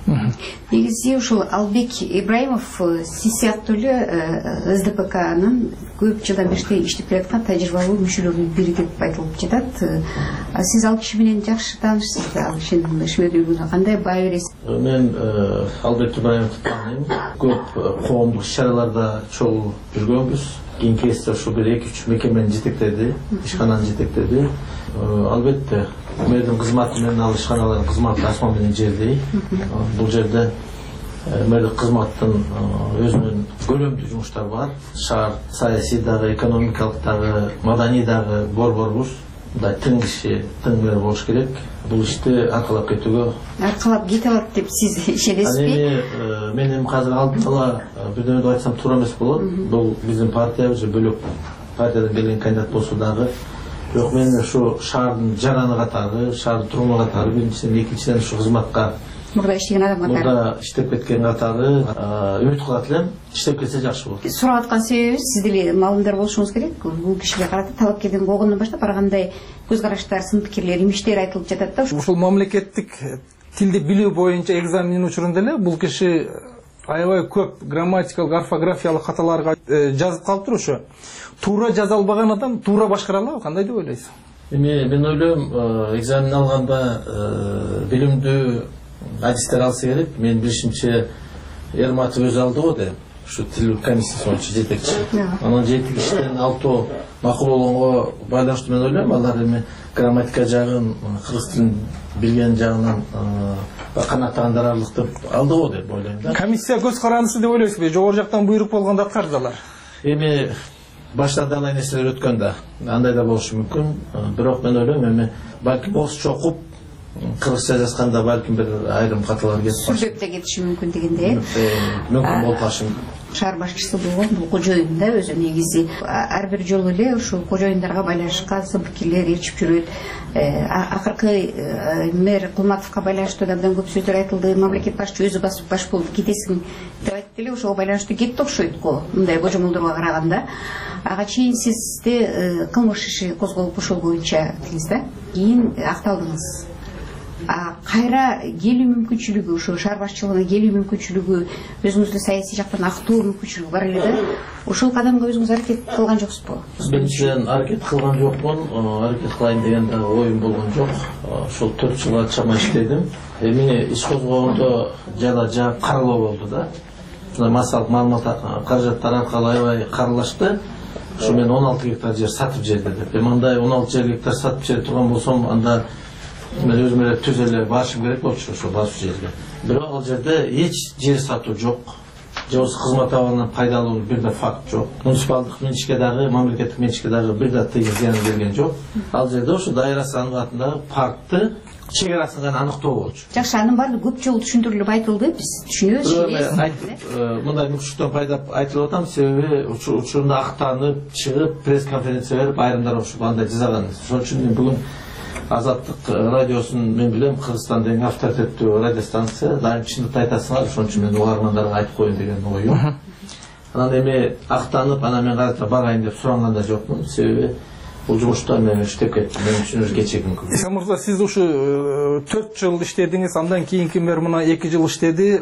Негизи ушул Албек Ибраимов сиз сыяктуу эле СДПКнын көп жылдан бери иштеп келаткан тажрыйбалуу мүчөлөрүнүн бири деп айтылып жатат. Сиз ал киши менен жакшы таанышсыз. Ал кишинин ишмерлигине кандай баа бересиз? Мен Албек Ибраимовду тааныйм. Көп коомдук иш-чараларда чогуу жүргөнбүз. Кийинки кезде ошо бир эки үч мекемени жетектеди, ишкананы жетектеди. Албетте мэрдин кызматы менен ал ишканалардын кызматы асман менен жердей. Бул жерде мэрдик кызматтын өзүнүн көлөмдүү жумуштары бар. Шаар саясий дагы, экономикалык дагы, маданий дагы борборубуз. Мындай тың киши, тың мэр болуш керек. Бул ишти аркалап кетүүгө аркалап кете алат деп сиз ишенесизби? Мен эми азыр алдыла бирдемеди айтсам туура эмес болот. Бул биздин партиябыз же бөлөк партиядан келген кандидат болсо дагы. Бирок мен ушу шаардын жараны катары, шаардын тургуну катары, биринчиден, экинчиден ушу кызматка мурда иштеген адам катары, мурда иштеп кеткен катары үмүт кылат элем. Иштеп кетсе жакшы болот. Сурап аткан себебибиз сиз деле маалымдар болушуңуз керек. Бул кишиге карата талапкердин болгондон баштап ар кандай көз караштар, сын пикирлер, имиштер айтылып жатат да. Ушул мамлекеттик тилди билүү боюнча экзаменин учурунда эле бул киши аябай көп грамматикалык, орфографиялык каталарга жазып калыптыр. Ошо туура жаза албаган адам туура башкара алабы? Кандай деп ойлойсуз? Эми мен ойлойм, экзамен алганда билимдүү адистер алса керек. Мен биринчи Эрматов өзү алды го деп. Ушу тил комиссиясы боюнча жетекчи. Анан жети кишиден алтоо макул болгонго байланыштуу мен ойлойм. Алар эми грамматика жагын, кыргыз тилин билген жагынан канааттагандар арлык деп алды го деп ойлойм да. Комиссия көз карандысы деп ойлойсузбу? Жогору жактан буйрук болгондо аткарды алар. Эми башта далай нерселер өткөн да, андай да болушу мүмкүн. Бирок мен ойлойм, эми балким орусча окуп, кыргызча жазганда балким бир айрым каталар кетип сүрдөп да кетиши мүмкүн дегенде. Мүмкүн болуп калышы шаар башчысы болгон бул кожоюн да өзү негизи ар бир жолу эле ушул кожоюндарга байланышкан пикирлер ээрчип жүрөт. Акыркы мэр Кулматовго байланыштуу да абдан көп сөздөр айтылды. Мамлекет башчы өзү басып баш болуп кетесиң деп айтты эле, ошого байланыштуу кетти окшойт го мындай божомолдорго караганда. Ага чейин сизде кылмыш иши козголуп ошол боюнча деңиз да, кийин акталдыңыз. Кайра келүү мүмкүнчүлүгү, ошо шаар башчылыгына келүү мүмкүнчүлүгү, өзүңүздү саясий жактан актоо мүмкүнчүлүгү бар эле да. Ошол кадамга өзүңүз аракет кылган жоксузбу? Биринчиден аракет кылган жокмун, аракет кылайын деген да оюм болгон жок. Ошол төрт жылга чама иштедим. Эми иш козгогондо жана жа каралоо болду да. Массалык маалымат каражаттар аркылуу аябай каралашты. Ушу мен он алты гектар жер сатып жерде деп. Эми андай он алты гектар сатып жерде турган болсом, анда мен өзүм эле түз эле барышым керек болчу ошо басуу жерге. Бирок ал жерде эч жер сатуу жок. Же осы кызмат абалынан пайдалануу бир да факт жок. Муниципалдык менчикке дагы, мамлекеттик менчикке дагы бир да тыйын зыян берген жок. Ал жерде ошо Дайыр Асанов атындагы паркты чегарасын гана аныктоо болчу. Жакшы, анын баары көп жолу түшүндүрүлүп айтылды, биз түшүнөбүз. Мындай мүмкүнчүлүктөн пайда айтылып атам, себеби учурунда актанып, чыгып, пресс конференция берип, айрымдар ушул андай жазган. Ошон үчүн мен бүгүн Азаттык радиосун мен билем, Кыргызстанда эң авторитеттүү радиостанция, дайым чындыкты айтасыңар, ошон үчүн мен угармандарга айтып коеюн деген оюм. Анан эми актанып, анан мен кайра барайын деп суранган да жокмун, себеби бул жумушта мен иштеп кеттим, мен үчүн өз кечек мүмкүн. Иса мырза, сиз ушу төрт жыл иштедиңиз, андан кийинки мэр мына эки жыл иштеди.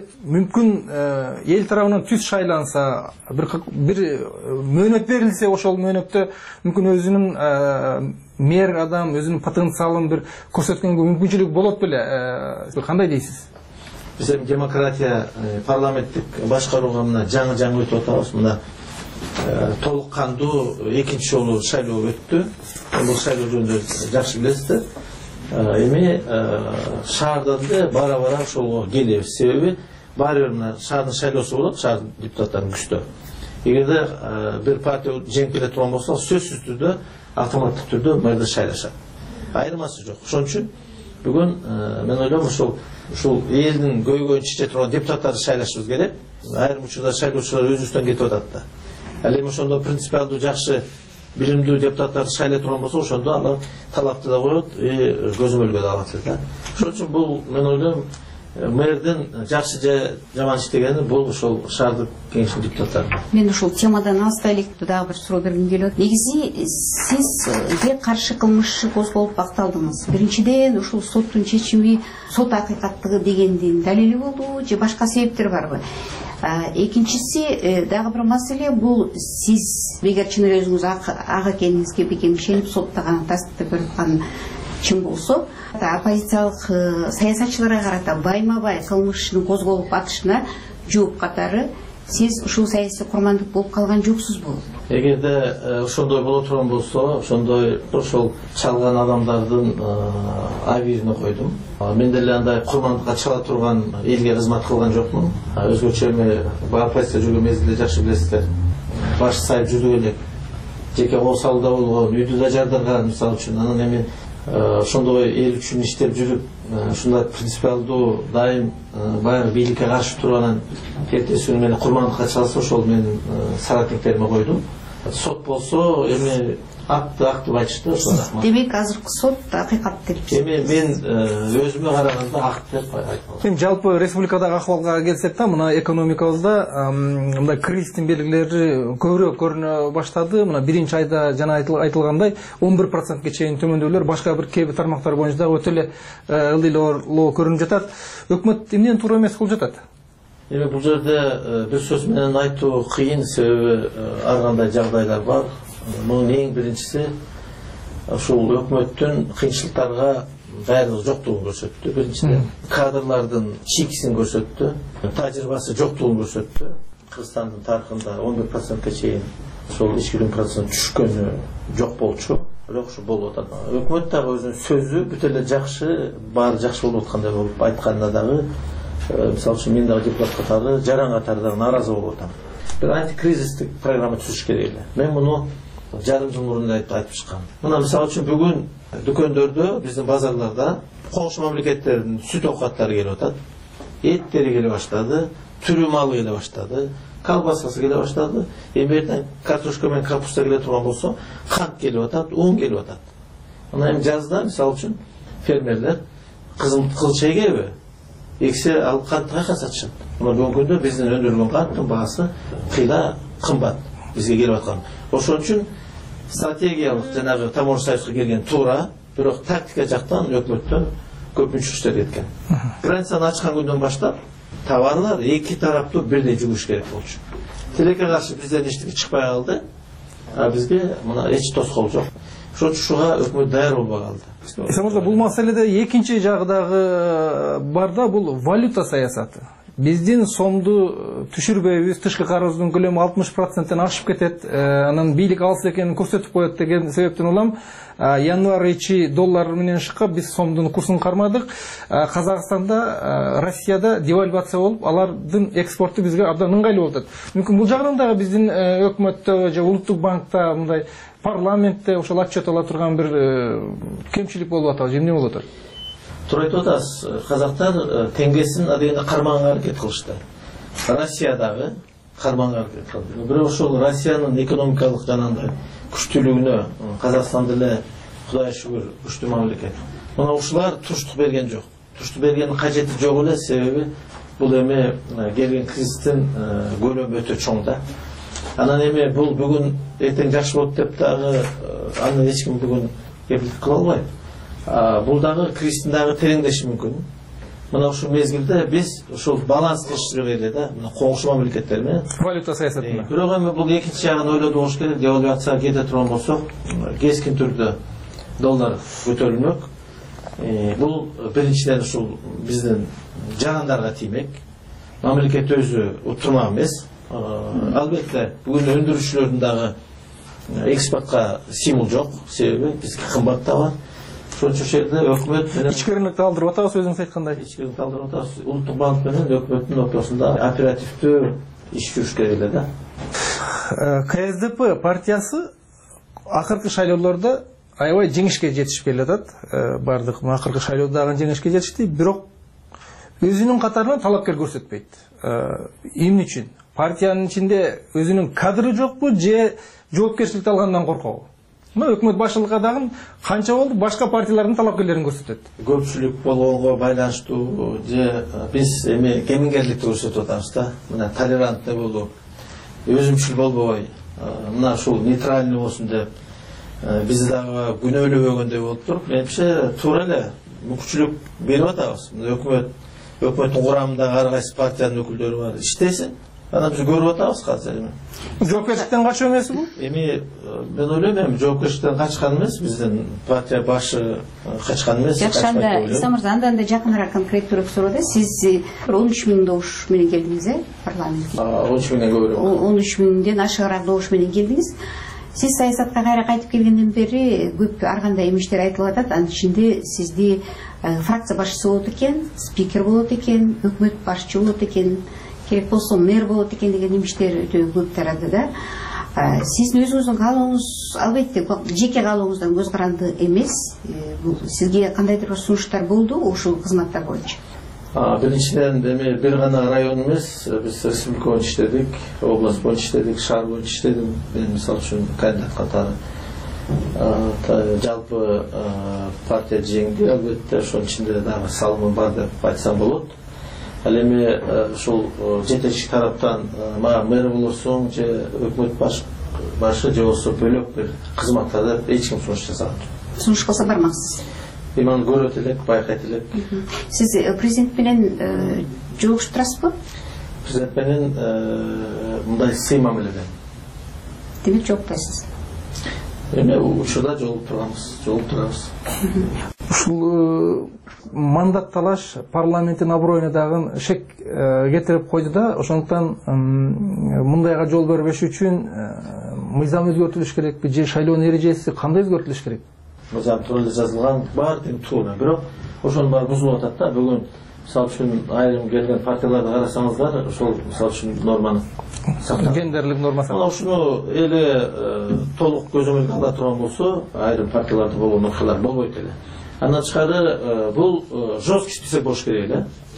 Мүмкүн эл тарабынан түз шайланса, бир бир мөөнөт берилсе, ошол мөөнөттө мүмкүн өзүнүн мэр адам өзүнүн потенциалын бир көрсөткөнгө мүмкүнчүлүк болот беле? Кандай дейсиз? Биз эми демократия, парламенттик башкарууга мына жаңы-жаңы өтүп атабыз. Мына толук кандуу экинчи жолу шайлоо өттү. Бул шайлоо жөнүндө жакшы билесиздер. Эми шаардан да бара-бара ошого келебиз. Себеби баары бир мына шаардын шайлоосу болот, шаар депутаттарынын күчтө. Эгерде бир партия жеңип келе турган болсо, сөзсүз түрдө автоматтык түрдө мэрди шайлашат. Айырмасы жок. Ошон үчүн бүгүн мен ойлойм, ушул ушул элдин көйгөйүн чече турган депутаттарды шайлашыбыз керек. Айрым учурда шайлоочулар өзүбүздөн кетип атат да. Ал эми ошондо принципиалдуу жакшы билимдүү депутаттарды шайлай турган болсо, ошондо алар талапты да коет, көзөмөлгө да алат да. Ошон үчүн бул мен ойлойм, мэрдин жакшы же жаман иштегени бул ошол шаардык кеңештин депутаттары. Мен ушул темадан алыстайлык дагы бир суроо бергим келет. Негизи сизге каршы кылмыш козголуп акталдыңыз. Биринчиден ушул соттун чечими сот акыйкаттыгы дегендин далили болду же башка себептер барбы? Экинчиси дагы бир маселе, бул сиз эгер чын эле өзүңүз ак экениңизге бекем ишенип соттоган тастыктап берип аткан чын болсо, оппозициялык саясатчыларга карата байма-бай кылмыштын козголуп атышына жооп катары сиз ушул саясий курмандык болуп калган жоксузбу? Эгерде ошондой боло турган болсо, ошондой ошол чалган адамдардын авирине койдум. Мен деле андай курмандыкка чала турган элге кызмат кылган жокмун. Өзгөчө эми оппозиция жүргөн мезгилде жакшы билесиздер. Баш сайып жүрдүк элек. Жеке кол салууда болгон, үйдү да жардырган, мисалы үчүн. Анан эми ошондой эл үчүн иштеп жүрүп, ушундай принципиалдуу дайым баягы бийликке каршы турган эртеси күнү мени курмандыкка чалса, ошол менин соратниктериме койдум. Сот болсо эми акты актып айтышты. Демек азыркы сот акыйкат деп. Эми мен өзүмө караганда акт деп айтмалмын. Эми жалпы республикадагы акыбалга келсек да, мына экономикабызда мындай кризистин белгилери көбүрөөк көрүнө баштады. Мына биринчи айда жана айтылгандай он бир процентке чейин төмөндөөлөр башка бир кээ бир тармактар боюнча дагы өтө эле ылдыйлоо көрүнүп жатат. Өкмөт эмнени туура эмес кылып жатат? Эми бул жерде бир сөз менен айтуу кыйын, себеби ар кандай жагдайлар бар. Мунун эң биринчиси ушул өкмөттүн кыйынчылыктарга даярдыгы жоктугун көрсөттү. Биринчиден кадрлардын чийкисин көрсөттү, тажрыйбасы жоктугун көрсөттү. Кыргызстандын тарыхында он бир процентке чейин ошол ички өнүм процент түшкөнү жок болчу. Бирок ушу болуп атат. Өкмөт дагы өзүнүн сөзү бүт эле жакшы, баары жакшы болуп аткандай болуп айтканда дагы, мисалы үчүн мен дагы депутат катары, жаран катары дагы нааразы болуп атам. Бир антикризистик программа түзүш керек эле. Мен муну жарым жыл мурун айтып чыккам. Мына мисалы үчүн бүгүн дүкөндөрдө, биздин базарларда коңшу мамлекеттердин сүт оокаттары келип атат. Эттери келе баштады, түрі малы келе баштады, колбасасы келе баштады. Эми картошка менен капуста келе турган болсо, кант келип атат, un келип атат. Мына эми жазда мисалы үчүн фермерлер кызыл кызыл чайгеби эксе алып кантты кайка сатышат. Мына бүгүнкү күндө биздин өндүрүлгөн канттын баасы кыйла кымбат бизге келип аткан. Ошон үчүн стратегиялык жанагы таможня союзга келген туура, бирок тактика жактан өкмөттөн көп мүнчүлүктөр кеткен. Границаны ачкан күндөн баштап товарлар эки тараптуу бирдей жүгүш керек болчу. Тилекке каршы бизден эчтеке чыкпай калды, а бизге мына эч тоскоол жок. Ошон чушуга өкмөт даяр болбой калды. Исам мырза, бул маселеде экинчи жагы дагы бар да, бул валюта саясаты. Биздин сомду түшүрбөйбүз, тышкы карыздын көлөмү алтымыш проценттен ашып кетет, анан бийлик алыс экенин көрсөтүп коет деген себептен улам январь ичи доллар менен шыккан, биз сомдун курсун кармадык. Казакстанда, Россияда девальвация болуп, алардын экспорту бизге абдан ыңгайлуу болуп атат. Мүмкүн бул жагынан дагы биздин өкмөттө же улуттук банкта, мындай парламентте ошол отчет ала турган бир кемчилик болуп атабы, же эмне болуп атат? Туура айтып атасыз. Казактар теңгесин адегенде кармаганга аракет кылышты. Россиядагы кармаганга аракет кылды. Бирок ошол Россиянын экономикалык жанагындай күчтүүлүгүнө Казакстан деле Кудайга шүгүр күчтүү мамлекет. Мына ушулар туруштук берген жок. Туруштук бергенин кажети жок эле, себеби бул эми келген кризистин көлөмү өтө чоң да. Анан эми бул бүгүн эртең жакшы болот деп дагы аны эч ким бүгүн кепилдик кыла албайт. Бул дагы кризистин дагы тереңдеши мүмкүн. Мына ушул мезгилде биз ушул баланс тешип эле да, мына коңшу мамлекеттер менен валюта саясатында. Бирок эми бул экинчи жагын ойлоп болуш керек. Девальвацияга кете турган болсок, кескин түрдө доллар көтөрүлмөк. Бул биринчиден ушул биздин жарандарга тиймек. Мамлекет өзү утурмак эмес. Албетте бүгүн өндүрүүчүлөрдүн дагы экспортко стимул жок, себеби бизге кымбат да бар. Ошон жерде өкмөт менен ичкериликти алдырып атабыз, өзүңүз айткандай. Ичкериликти алдырып атабыз. Улуттук банк менен өкмөттүн ортосунда оперативдүү иш жүрүш керек эле да. КСДП партиясы акыркы шайлоолордо аябай жеңишке жетишип келе атат. Бардык акыркы шайлоодагы жеңишке жетишти, бирок өзүнүн катарынан талапкер көрсөтпөйт. Эмне үчүн? Партиянын ичинде өзүнүн кадры жокпу же жоопкерчиликти алгандан коркобу? Мына өкмөт башчылыгы дагы канча болду башка партиялардын талапкерлерин көрсөтөт. Көпчүлүк болгонго байланыштуу же биз эми кемингерликти көрсөтүп атабыз да. Мына толерантный болуп, өзүмчүл болбой, мына ушул нейтральный болсун деп биз дагы күнөөлөбөгөндөй болуп туруп, менимче туура эле мүмкүнчүлүк берип атабыз. Өкмөт өкмөттүн курамындагы ар кайсы партиянын өкүлдөрү бар, иштесин. Анан биз көрүп атабыз азыр эми. Жоопкерчиликтен качуу эмес бул? Эми мен ойлойм, эми жоопкерчиликтен качкан эмес, биздин партия башы качкан эмес. Жакшы, анда Исам мырза, андан да жакыныраак конкреттүүрөөк суроо. Сиз он үч миң добуш менен келдиңиз, э, парламентке? он үч миңден көбүрөөк. он үч миңден ашыгыраак добуш менен келдиңиз. Сиз саясатка кайра кайтып келгенден бери көп ар кандай эмиштер айтылып атат. Анын ичинде сизди фракция башчысы болот экен, спикер болот экен, өкмөт башчы болот экен, керек болсо мэр болот экен деген эмиштер өтө көп тарады да. Сиздин өзүңүздүн каалооңуз албетте жеке каалооңуздан көз каранды эмес. Бул сизге кандайдыр бир сунуштар болду ушул кызматтар боюнча? Биринчиден эми бир гана район эмес, биз республика боюнча иштедик, область боюнча иштедик, шаар боюнча иштедим. Мен мисалы үчүн кандидат катары. Жалпы партия жеңди, албетте ошонун ичинде дагы салымы бар деп айтсам болот. Ал эми ушул жетекчи тараптан мага мэр болосуң же өкмөт башы же болсо бөлөк бир кызматта деп эч ким сунуш жасаган жок. Сунуш кылса бармаксыз. Эми аны көрөт элек, байкайт элек. Сиз президент менен жолугушуп турасызбы? Президент менен мындай сый мамиледен. Демек жооптойсуз. Эми учурда жолугуп турганбыз, жолугуп турабыз. Ушул мандат талаш парламенттин аброюна дагы шек кетирип койду да, ошондуктан мындайга жол бербеш үчүн мыйзам өзгөртүлүш керекпи же шайлоонун эрежеси кандай өзгөртүлүш керек? Мыйзам тууралуу жазылган бар деген туура, бирок ошонун баары бузулуп атат да. Бүгүн мисалы үчүн айрым келген партияларды карасаңыздар, ошол мисалы үчүн норманы сактап, гендерлик норма сактап. Ушуну эле толук көзөмөлгө ала турган болсо, айрым партияларда болгон окуялар болбойт эле. Андан тышкары бул жесткий список болуш керек эле.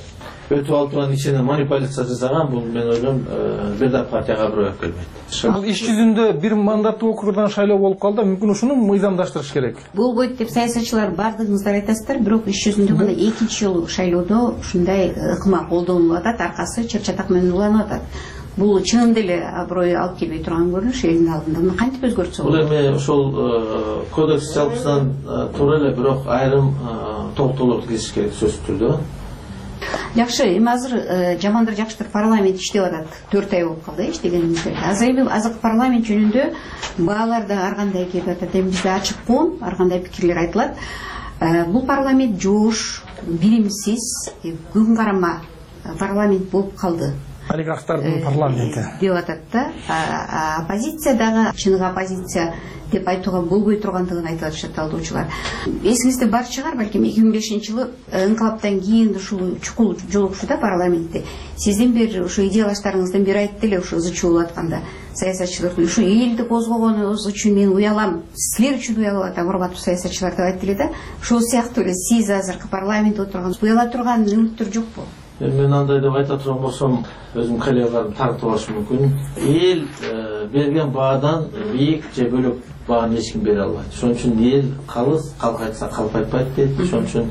өтіп алып тұрған ичинен манипуляция жасаған, бұл мен ойлаймын бир да партияга бирөө келбейт. Бул иш жүзүндө бир мандаттуу округдан шайлоо болуп калды, мүмкүн ушуну мыйзамдаштырыш керек. Болбойт деп саясатчылар бардыгыңыздар айтасыздар, бирок иш жүзүндө мына экинчи жолу шайлоодо ушундай ыкма колдонулуп атат, аркасы чыр-чатак менен уланып атат. Бул чынында эле аброй алып келбей турган көрүнүш элдин алдында. Муну кантип өзгөртсө болот? Бул эми ошол кодекс жалпысынан туура эле, бирок айрым толуктоолорду киргизиш керек сөзсүз түрдө. Жакшы, эми азыр жамандыр жакшытыр парламент иштеп атат. төрт ай болуп калды иштегенибизге. Азыр эми азыр парламент жөнүндө баалар да ар кандай келип атат. Эми бизде ачык кон, ар кандай пикирлер айтылат. Бул парламент жоош, билимсиз, күн карама парламент болуп калды. Олигархтардын парламенти деп атат да. Оппозиция дагы чыныгы оппозиция деп айтууга болбой тургандыгын айтып атышат талдоочулар. Эсиңизде бар чыгар, балким эки миң бешинчи жылы инкылаптан кийин ушул чукул жолугушу да парламентте. Сиздин бир ушу идеялаштарыңыздан бир айтты эле ушу ызы чуулуп атканда саясатчылар ушу элди козгогонуңуз үчүн мен уялам, силер үчүн уялып атам, урматтуу саясатчылар деп айтты эле да. Ошол сыяктуу эле сиз азыркы парламентте отурган уяла турган үмүттөр жокпу? Мен андай деп айта турган болсом, өзүм коллегаларым тартып алышы мүмкүн. Эл берген баадан бийик же бөлөк бааны эч ким бере албайт. Ошон үчүн эл калыс, калк айтса калп айтпайт дейт. Ошон үчүн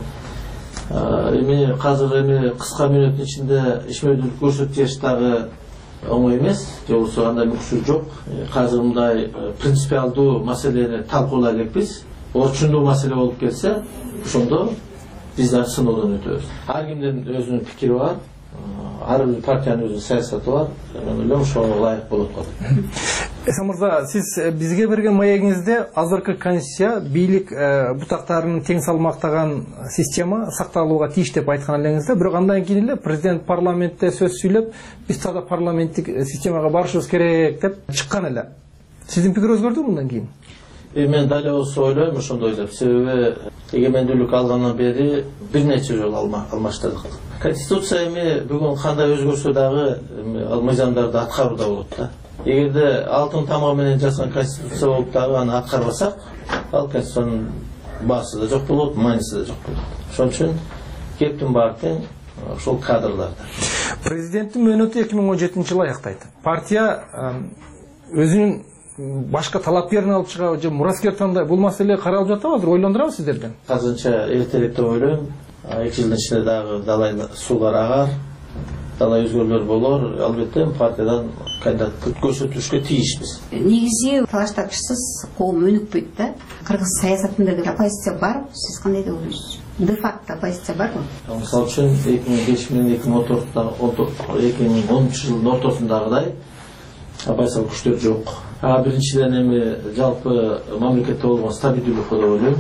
эми азыр эми кыска мүнөттүн ичинде ишмердүүлүк көрсөтүп жибериш дагы оңой эмес. Же болбосо андай мүмкүнчүлүк жок. Азыр мындай принципиалдуу маселени талкуулай элекпиз. Орчундуу маселе болуп келсе, ошондо биз дагы сыноодон өтөбүз. Ар кимдин өзүнүн пикири бар, ар бир партиянын өзүнүн саясаты бар. Мен ойлойм ошого ылайык болот го. Эсан мырза, сиз бизге берген маегиңизде азыркы конституция бийлик бутактарын тең салмактаган система сакталууга тийиш деп айткан элеңизде, бирок андан кийин эле президент парламентте сөз сүйлөп, биз тада парламенттик системага барышыбыз керек деп чыккан эле. Сиздин пикир өзгөрдүбү мындан кийин? Мен дали болсо ойлойм ошондой деп. Себеби эгемендүүлүк алгандан бери бир нече жолу алмаштырдык. Конституция эми бүгүн кандай өзгөрсө дагы ал мыйзамдарды аткарууда болот да. Эгерде алтын тамак менен жазган конституция болуп дагы аны аткарбасак, ал конституциянын баасы да жок болот, мааниси да жок болот. Ошон үчүн кептин баары тең ошол кадрларда. Президенттин мөөнөтү эки миң он жетинчи жылы аяктайт. Партия өзүнүн башка талапкерин алып чыгабы же мураскер тандайбы, бул маселе каралып жатабы азыр, ойлондурабы сиздерден? Азырынча эртерээк деп ойлойм. эки жылдын ичинде дагы далай суулар агар, далай өзгөрүүлөр болор. Албетте партиядан кандидаттык көрсөтүшкө тийишпиз. Негизи талаштарчысыз коом өнүкпөйт да. Кыргыз саясатында да оппозиция бар. Сиз кандай деп ойлойсуз? Де факто оппозиция барбы? Мисалы үчүн эки миң беш менен эки миң онунчу жылдын ортосундагыдай оппозициялык күчтөр жок. Биринчиден эми жалпы мамлекетте болгон стабилдүүлүк деп ойлойм.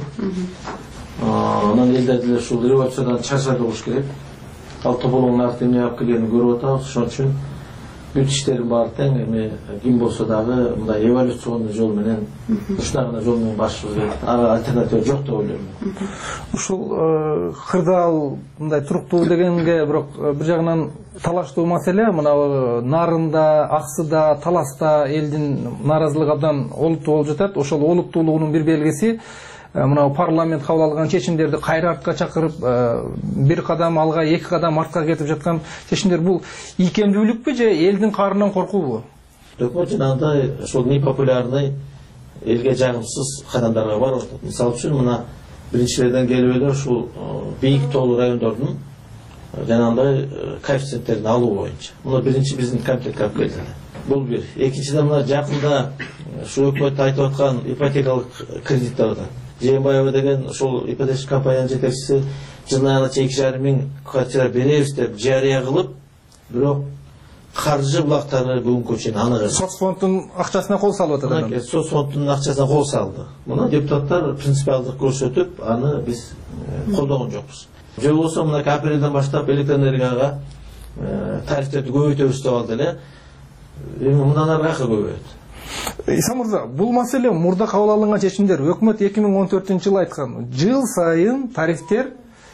Анан элдер деле ушул революциядан чарчады болуш керек. Ал тополоңдун арты эмне алып келгенин көрүп атабыз. Ошон үчүн бүт иштердин баары тең эми ким болсо дагы мындай эволюционный жол менен, ушундай гана жол менен башыбыз керек. Ага альтернатива жок деп ойлойм. Ушул кырдаал мындай туруктуу дегенге бирок бир жагынан талаштуу маселе, мына Нарында, Аксыда, Таласта элдин нааразылыгы абдан олуттуу болуп жатат. Ошол олуттуулугунун бир белгиси мына парламент кабыл алган чечимдерди кайра артка чакырып, бир кадам алга, эки кадам артка кетип жаткан чечимдер, бул ийкемдүүлүкпү же элдин каарынан коркуубу? Жок, жанагындай ошол непопулярный, элге жагымсыз кадамдарга барып атат. Мисалы үчүн мына биринчилерден келип эле ушул бийик тоолуу райондордун жанагындай коэффициенттерин алуу боюнча. Муну биринчи биздин комитетке алып келди. Бул бир. Экинчиден мына жакында ушу өкмөт айтып аткан ипотекалык кредиттер атат. Жээнбаева деген ошол ипотечный компаниянын жетекчиси жылына ача эки жарым миң квартира беребиз деп жарыя кылып, бирок каржы булактары бүгүнкү чейин анык. Соцфонддун акчасына кол салып атат. Соцфонддун акчасына кол салды. Муну депутаттар принципиалдык көрсөтүп, аны биз колдогон жокпуз. Же болбосо мына апрелден баштап электроэнергияга тарифтерди көбөйтөбүз деп алды эле. Эми мындан ары каяка көбөйөт? Иса мырза, бул маселе мурда кабыл алынган чечимдер, өкмөт эки миң он төртүнчү жылы айткан, жыл сайын тарифтер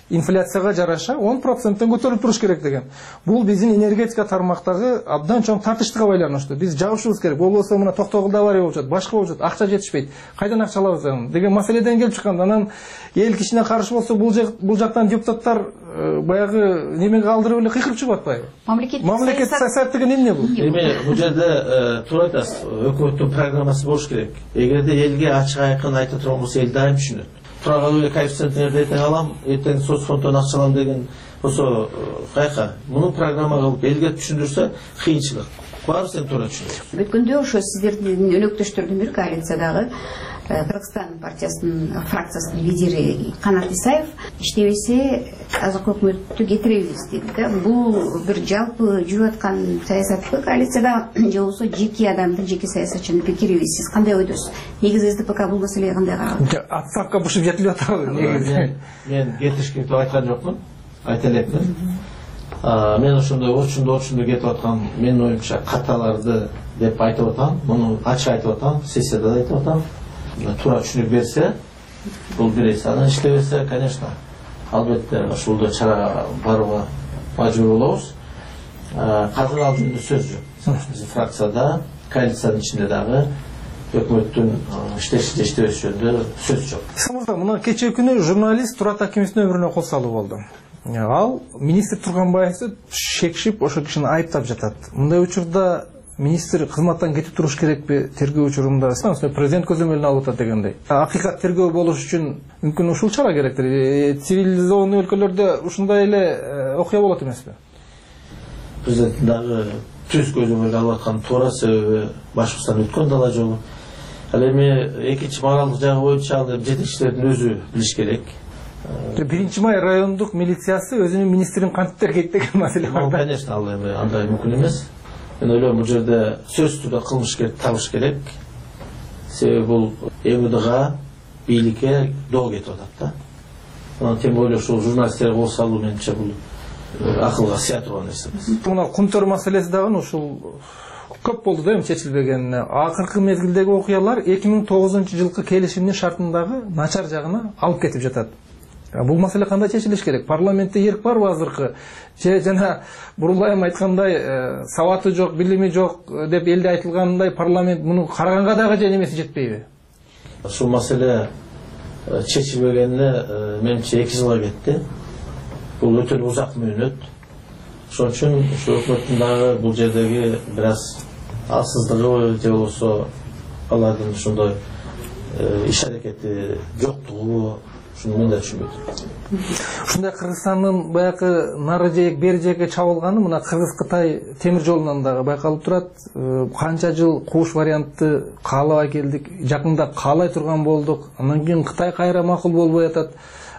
инфляцияга жараша он проценттен көтөрүлүп туруш керек деген. Бул биздин энергетика тармактагы абдан чоң тартыштыга байланыштуу. Биз жабышыбыз керек. Болбосо мына Токтогулда авария болуп жатат, башка болуп жатат, акча жетишпейт. Кайдан акча алабыз деген маселеден келип чыккан. Анан эл кичине каршы болсо бул бул жактан депутаттар баягы немеге калдырып эле кыйкырып чыгып атпайбы? Мамлекеттик саясат деген эмне бул? Эми бул жерде туура айтасыз, өкмөттүн программасы болуш керек. Эгерде элге ачык айкын айта турган болсо эл дайым түшүнөт. Турган эле коэффициенттерди эртең алам, эртең соцфонддон акча алам деген болсо кайка муну программага алып элге түшүндүрсө кыйынчылык. Баарысын туура түшүнөт. Өткөндө ошо сиздердин өнөктөштөрдүн бири коалициядагы Кыргызстан партиясынын фракциясынын лидери Канат Исаев иштебесе азык өкмөттү кетиребиз деди да. Бул бир жалпы жүрүп аткан саясатпы коалицияда же болбосо жеке адамдын, жеке саясатчынын пикириби? Сиз кандай ойдосуз? Негизи СДПК бул маселеге кандай карайт? Отставка бушуп жетилип атабы негизи. Мен кетиш керек деп айткан жокмун. Айта элекмин. Мен ошондой орчунду орчунду кетип аткан менин оюмча каталарды деп айтып атам. Муну ачык айтып атам, сессияда айтып атам. Туура түшүнүк берсе, бул бир эс. Анан иштебесе, конечно, албетте ушул чара барууга мажбур болобуз. Казыр ал жөнүндө сөз жок. Биздин фракцияда, коалициянын ичинде дагы өкмөттүн иштеши же иштебеши жөнүндө сөз жок. Сымызда мына кечээ күнү журналист Турат Акимовдун өмүрүнө кол салуу болду. Ал министр Турганбаевди шекшип, ошо кишини айыптап жатат. Мындай учурда министр кызматтан кетип туруш керекпи? Тергөө учурунда президент көзөмөлүнө алып атат дегендей. Акыйкат тергөө болуш үчүн мүмкүн ушул чара керектир. Цивилизованный өлкөлөрдө ушундай эле окуя болот эмеспи? Президенттин дагы түз көзөмөлгө алып аткан туура, себеби башкысынан өткөн дала жолу. Ал эми экинчи моралдык жагы боюнча аны жетекчилердин өзү билиш керек. Биринчи май райондук милициясы өзүнүн министрин кантип тергейт деген маселе бар. Конечно, ал эми андай мүмкүн эмес. Мен ойлойм, бул жерде сөзсүз түрдө кылмышкерди табыш керек. Себеби бул МВДга, бийликке доо кетип атат да. Анан тем более ушул журналисттерге кол салуу менимче бул акылга сыя турган нерсе эмес. Мына кумтөр маселеси дагы ушул көп болду да эми чечилбегенине. Акыркы мезгилдеги окуялар эки миң тогузунчу жылкы келишимдин шартындагы начар жагына алып кетип жатат. Бул маселе кандай чечилиш керек? Парламентте эрк барбы азыркы? Же жана бурулайым айткандай сабаты жок, билими жок деп элде айтылгандай парламент муну караганга дагы же немеси жетпейби? Ушул маселе чечилбегенине менимче эки жылга кетти. Бул өтө узак мөөнөт. Ошон үчүн ушу өкмөттүн дагы бул жердеги бир аз алсыздыгы же болбосо алардын ошондой иш аракети жоктугу мен да түшүнбөйт. Ушундай Кыргызстандын баягы нары жээк, бери жээкке чабылганы мына Кыргыз-Кытай темир жолунан дагы байкалып турат. Канча жыл кууш вариантты каалабай келдик, жакында каалай турган болдук. Андан кийин Кытай кайра макул болбой атат.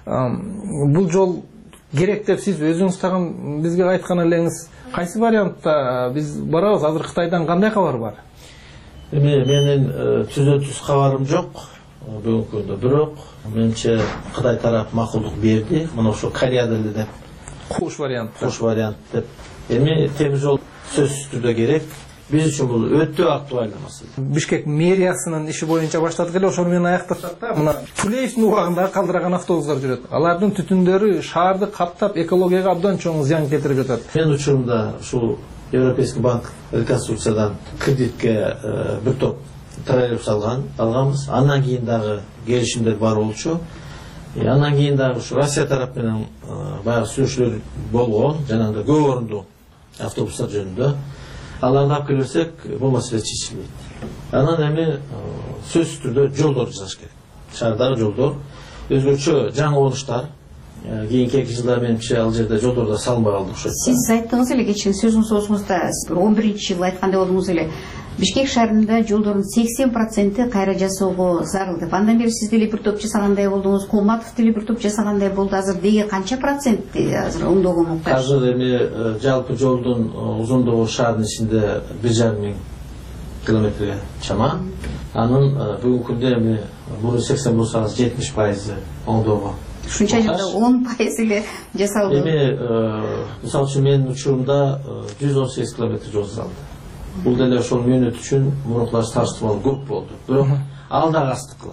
Бул жол керек деп сиз өзүңүз тагын бизге айткан элеңиз, кайсы вариантта биз барабыз? Азыр Кытайдан кандай кабар бар? Эми менин түзө-түз кабарым жок бүгүнкү күндө, бирок менимче Кытай тарап макулдук берди. Мына ошо Кореяда эле деп кууш вариант, кууш вариант деп. Эми темир жол сөзсүз түрдө керек. Биз үчүн бул өтө актуалдуу маселе. Бишкек мэриясынын иши боюнча баштадык эле, ошону менен аяктасак да, мына Тулеевдин убагында калдырган автобустар жүрөт. Алардын түтүндөрү шаарды каптап, экологияга абдан чоң зыян келтирип жатат. Мен учурумда ушул Европейский банк реконструкциядан кредитке бир топ троллейбус алган, алганбыз. Андан кийин дагы келишимдер бар болчу. Андан кийин дагы ушу Россия тарап менен баягы сүйлөшүүлөр болгон, жанагындай көп орундуу автобустар жөнүндө. Аларды алып келсек, бул маселе чечилбейт. Анан эми сөзсүз түрдө жолдор жасаш керек. Шаардагы жолдор, өзгөчө жаңы урунуштар. Кийинки эки жылда менимче ал жерде жолдордо салынбай калды окшойт. Сиз айттыңыз эле кечээ сөзүн соосуңузда, он биринчи жылы айткандай болдуңуз эле. Бишкек шаарында жолдордун сексен проценти кайра жасоого зарыл деп. Андан бери сиз деле бир топ жасагандай болдуңуз, Кулматов деле бир топ жасагандай болду. Азыр деги канча процент азыр оңдоого муктаж? Азыр эми жалпы жолдун узундугу шаардын ичинде бир жарым миң километрге чама. Анын бүгүнкү күндө эми муну сексен болсо жетимиш пайызы оңдоого. Ушунча жылда он пайыз эле жасалды. Эми мисалы үчүн менин учурумда жүз он сегиз километр жол жасалды. Бул деле ошол мөөнөт үчүн мурункулар салыштырмалуу көп болду. Бирок ал дагы астык кылат.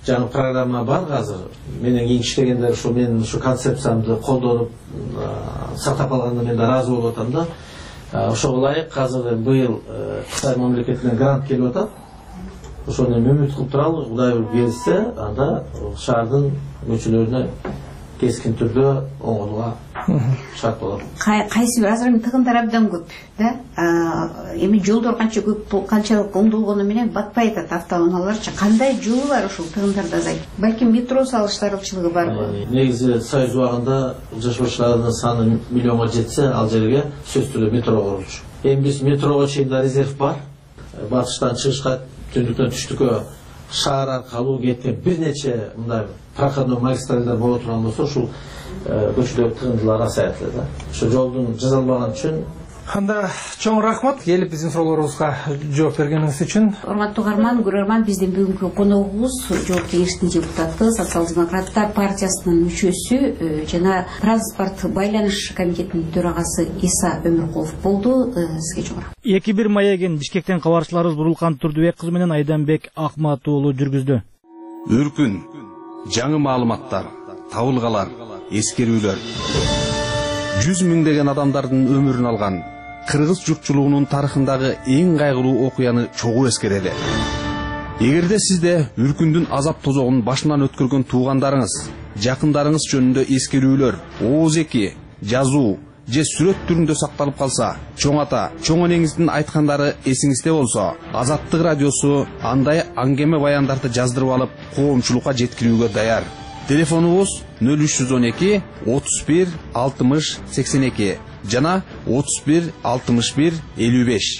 жаңы программа бар қазір. Менің ең іштегендер ушу мен ушу концепциямды колдонуп сактап алганда мен разы болуп атам да. Ошого ылайык қазір быйыл Кытай мамлекетинен грант келип атат. Ошону үмүт кылып туралы, Кудай берсе, анда шаардын көчөлөрүнө кескин түрдө оңолууга шарт болот. Кайсы бир азыр тыгындар абдан көп, да? Эми жолдор канча көп, канчалык оңдолгону менен батпай атат автоунааларчы. Кандай жолу бар ушул тыгындарда азайт? Балким метро салыштырылчылыгы барбы? Негизи Союз убагында жаш баштардын саны миллионго жетсе, ал жерге сөзсүз түрдө метро курулчу. Эми биз метрого чейин да резерв бар. Батыштан чыгышка, түндүктөн түштүккө шаар аркылуу кеткен бир нече мындай проходной магистралдар боло турган болсо, ушул көчөдөгү тыгындылар азаят эле да. Ошо жолдун жасалбаганы үчүн. Анда чоң рахмат келип биздин суроолорубузга жооп бергениңиз үчүн. Урматтуу угарман, көрөрман, биздин бүгүнкү коногубуз жооптуу эркин депутаты, Социал-демократтар партиясынын мүчөсү жана Транспорт байланыш комитетинин төрагасы Иса Өмүркулов болду. Сизге чоң рахмат. эки бир маегин Бишкектен кабарчыларыбыз Бурулкан Турдубек кызы менен Айданбек Акмат уулу жүргүздү. Өркүн, жаңы маалыматтар, табылгалар, эскерүүлөр. Жүз миңдеген адамдардын өмүрүн алган кыргыз журтчулугунун тарыхындагы эң кайгылуу окуяны чогуу эскерели. Эгерде сизде Үркүндүн азап тозогун башынан өткөргөн туугандарыңыз, жакындарыңыз жөнүндө эскерүүлөр, ооз эки, жазуу же сүрөт түрүндө сакталып калса, чоң ата, чоң энеңиздин айткандары эсиңизде болсо, Азаттык радиосу андай аңгеме баяндарды жаздырып алып, коомчулукка жеткирүүгө даяр. Телефонубуз нөл үч жүз он эки отуз бир алтымыш сексен эки жана отуз бир алтымыш бир элүү беш.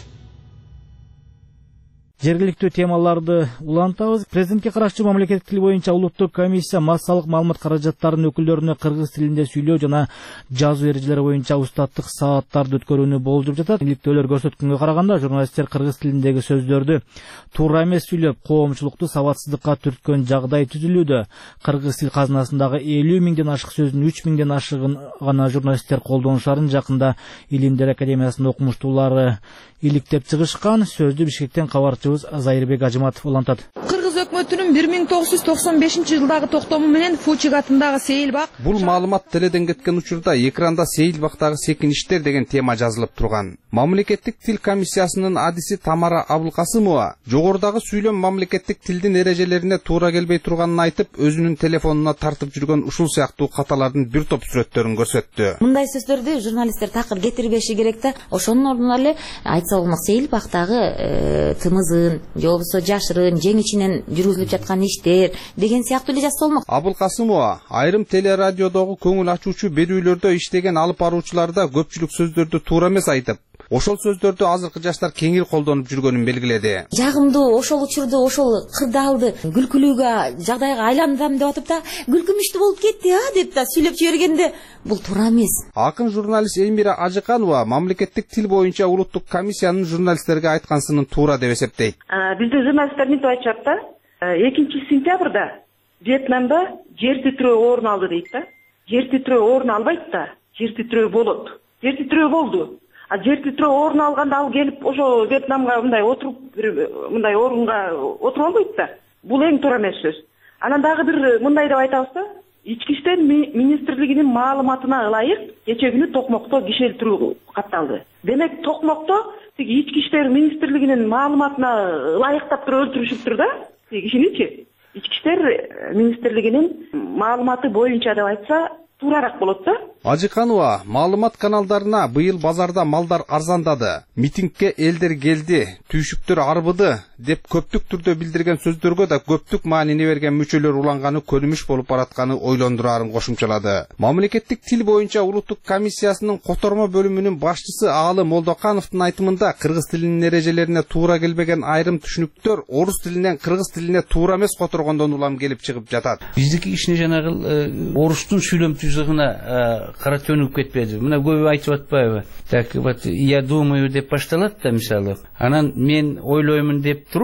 Жергиликтүү темаларды улантабыз. Президентке карашчы мамлекеттик тил боюнча улуттук комиссия массалык маалымат каражаттарынын өкүлдөрүнө кыргыз тилинде сүйлөө жана жазуу эрежелери боюнча устаттык сааттарды өткөрүүнү болжоп жатат. Иликтөөлөр көрсөткөнгө караганда журналисттер кыргыз тилиндеги сөздөрдү туура эмес сүйлөп, коомчулукту сабатсыздыкка түрткөн жагдай түзүлүүдө. Кыргыз тил казынасындагы элүү миңден ашык сөздүн үч миңден ашыгын гана журналисттер колдонушарын жакында Илимдер академиясынын окумуштуулары иликтеп чыгышкан. Сөздү Бишкектен кабарчыбыз Зайырбек Ажыматов улантат. Кыргыз өкмөтүнүн бир миң тогуз жүз токсон бешинчи жылдагы токтому менен Фучик атындагы Сейилбак. Бул маалымат теледен кеткен учурда экранда Сейилбактагы секиништер деген тема жазылып турган. Мамлекеттик тил комиссиясынын адиси Тамара Абылкасымова жогорудагы сүйлөм мамлекеттик тилдин эрежелерине туура келбей турганын айтып, өзүнүн телефонуна тартып жүргөн ушул сыяктуу каталардын бир топ сүрөттөрүн көрсөттү. Мындай сөздөрдү журналисттер такыр кетирбеши керек да. Ошонун ордуна эле айтса болмок Сейилбактагы тымызын, же болбосо жашырын, жең ичинен жүргүзүлүп жаткан иштер деген сыяктуу эле жазса болмок. Абылкасымова айрым телерадиодогу көңүл ачуучу берүүлөрдө иштеген алып баруучуларда көпчүлүк сөздөрдү туура эмес айтып, ошол сөздөрдү азыркы жаштар кеңири колдонуп жүргөнүн белгиледи. Жагымдуу ошол учурду, ошол кырдаалды күлкүлүүгө, жагдайга айландырам деп атып да, күлкүмүштүү болуп кетти а деп да сүйлөп жибергенде бул туура эмес. Акын журналист Элмира Ажыканова мамлекеттик тил боюнча улуттук комиссиянын журналисттерге айткансынын туура деп эсептейт. Биздин журналисттер мынтип айтышат да, экинчи сентябрда Вьетнамда жер титирөө орун алды дейт да. Жер титирөө орун албайт да, жер титирөө болот. Жер титирөө болду. А жер титирөө орун алганда ал келип ошо Вьетнамга мындай отуруп, мындай орунга отуруп албайт да. Бул эң туура эмес сөз. Анан дагы бир мындай деп айтабыз да, Ички иштер министрлигинин маалыматына ылайык кече күнү Токмокто кишелтирүү катталды. Демек Токмокто тиги ички иштер министрлигинин маалыматына ылайыктап туруп өлтүрүшүптүр да тиги кишиничи. Ички иштер министрлигинин маалыматы боюнча деп айтса туурараак болот да. Ажыканова маалымат каналдарына быйыл базарда малдар арзандады, митингке элдер келди, түйшүктөр арбыды деп көптүк түрдө билдирген сөздөргө да көптүк маанини берген мүчөлөр уланганы көнүмүш болуп баратканы ойлондурарын кошумчалады. Мамлекеттик тил боюнча улуттук комиссиясынын котормо бөлүмүнүн башчысы Аалы Молдокановдун айтымында кыргыз тилинин эрежелерине туура келбеген айрым түшүнүктөр орус тилинен кыргыз тилине туура эмес которгондон улам келип чыгып жатат. Биздики кичине жанагы орустун сүйлөм түзүгүнө кара төнүп кетпеди. Мына көбү айтып атпайбы? Так вот, я думаю деп башталат да мисалы. Анан мен ойлоймун деп туруп,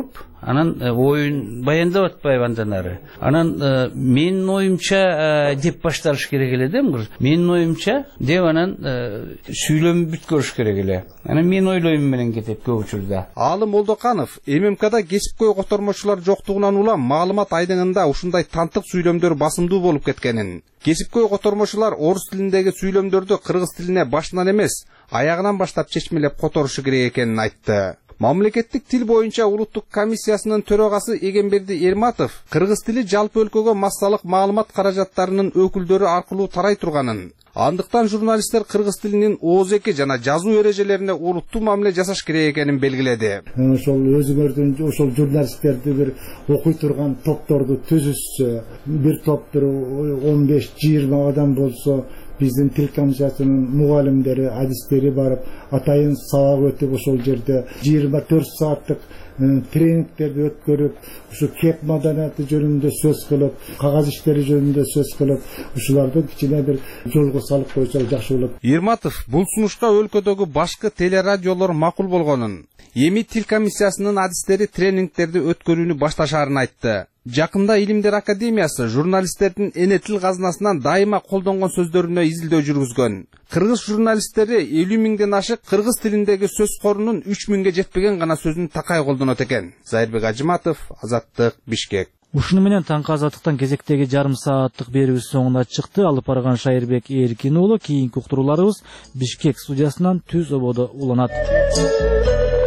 анан оюн баяндап атпайбы андан ары. Анан менин оюмча деп башталыш керек эле да, менин оюмча деп анан сүйлөм бүткөрүш керек эле. Анан мен ойлойм менен кетет көп учурда. Алым Молдоканов эм эм када кесипкөй котормочулар жоктугунан улам маалымат айдыңында ушундай тантык сүйлөмдөр басымдуу болуп кеткенин, кесипкөй котормочулар орус тилиндеги сүйлөмдөрдү кыргыз тилине башынан эмес, аягынан баштап чечмелеп которушу керек экенин айтты. Мамлекеттик тил боюнча улуттук комиссиясынын төрагасы Эгемберди Эрматов кыргыз тили жалпы өлкөгө массалык маалымат каражаттарынын өкүлдөрү аркылуу тарай турганын, андыктан журналисттер кыргыз тилинин ооз-эки жана жазуу эрежелерине олуттуу мамиле жасаш керек экенин белгиледи. Ошол өзүңөрдүн ошол журналисттерди бир окуй турган топторду түзүшсө, бир топтор он беш жыйырма адам болсо, биздин тил комиссиясынын мугалимдери, адистери барып, атайын сабак өтүп ошол жерде жыйырма төрт сааттык тренингтерди өткөрүп, ушу кеп маданияты жөнүндө сөз кылып, кагаз иштери жөнүндө сөз кылып, ушуларды кичине бир жолго салып койсок жакшы болот. Эрматов бул сунушка өлкөдөгү башкы телерадиолор макул болгонун, эми тил комиссиясынын адистери тренингтерди өткөрүүнү башташаарын айтты. Жакында Илимдер академиясы журналисттердин эне тил казынасынан дайыма колдонгон сөздөрүнө изилдөө жүргүзгөн. Кыргыз журналисттери элүү миңден ашык кыргыз тилиндеги сөз корунун үч миңге жетпеген гана сөзүн такай колдонот экен. Зайырбек Ажыматов, Азаттык, Бишкек. Ушуну менен таңкы азаттыктан кезектеги жарым сааттык берүүбүз соңуна чыкты. Алып барган Шайырбек Эркин уулу, кийинки уктурууларыбыз Бишкек студиясынан түз ободо уланат.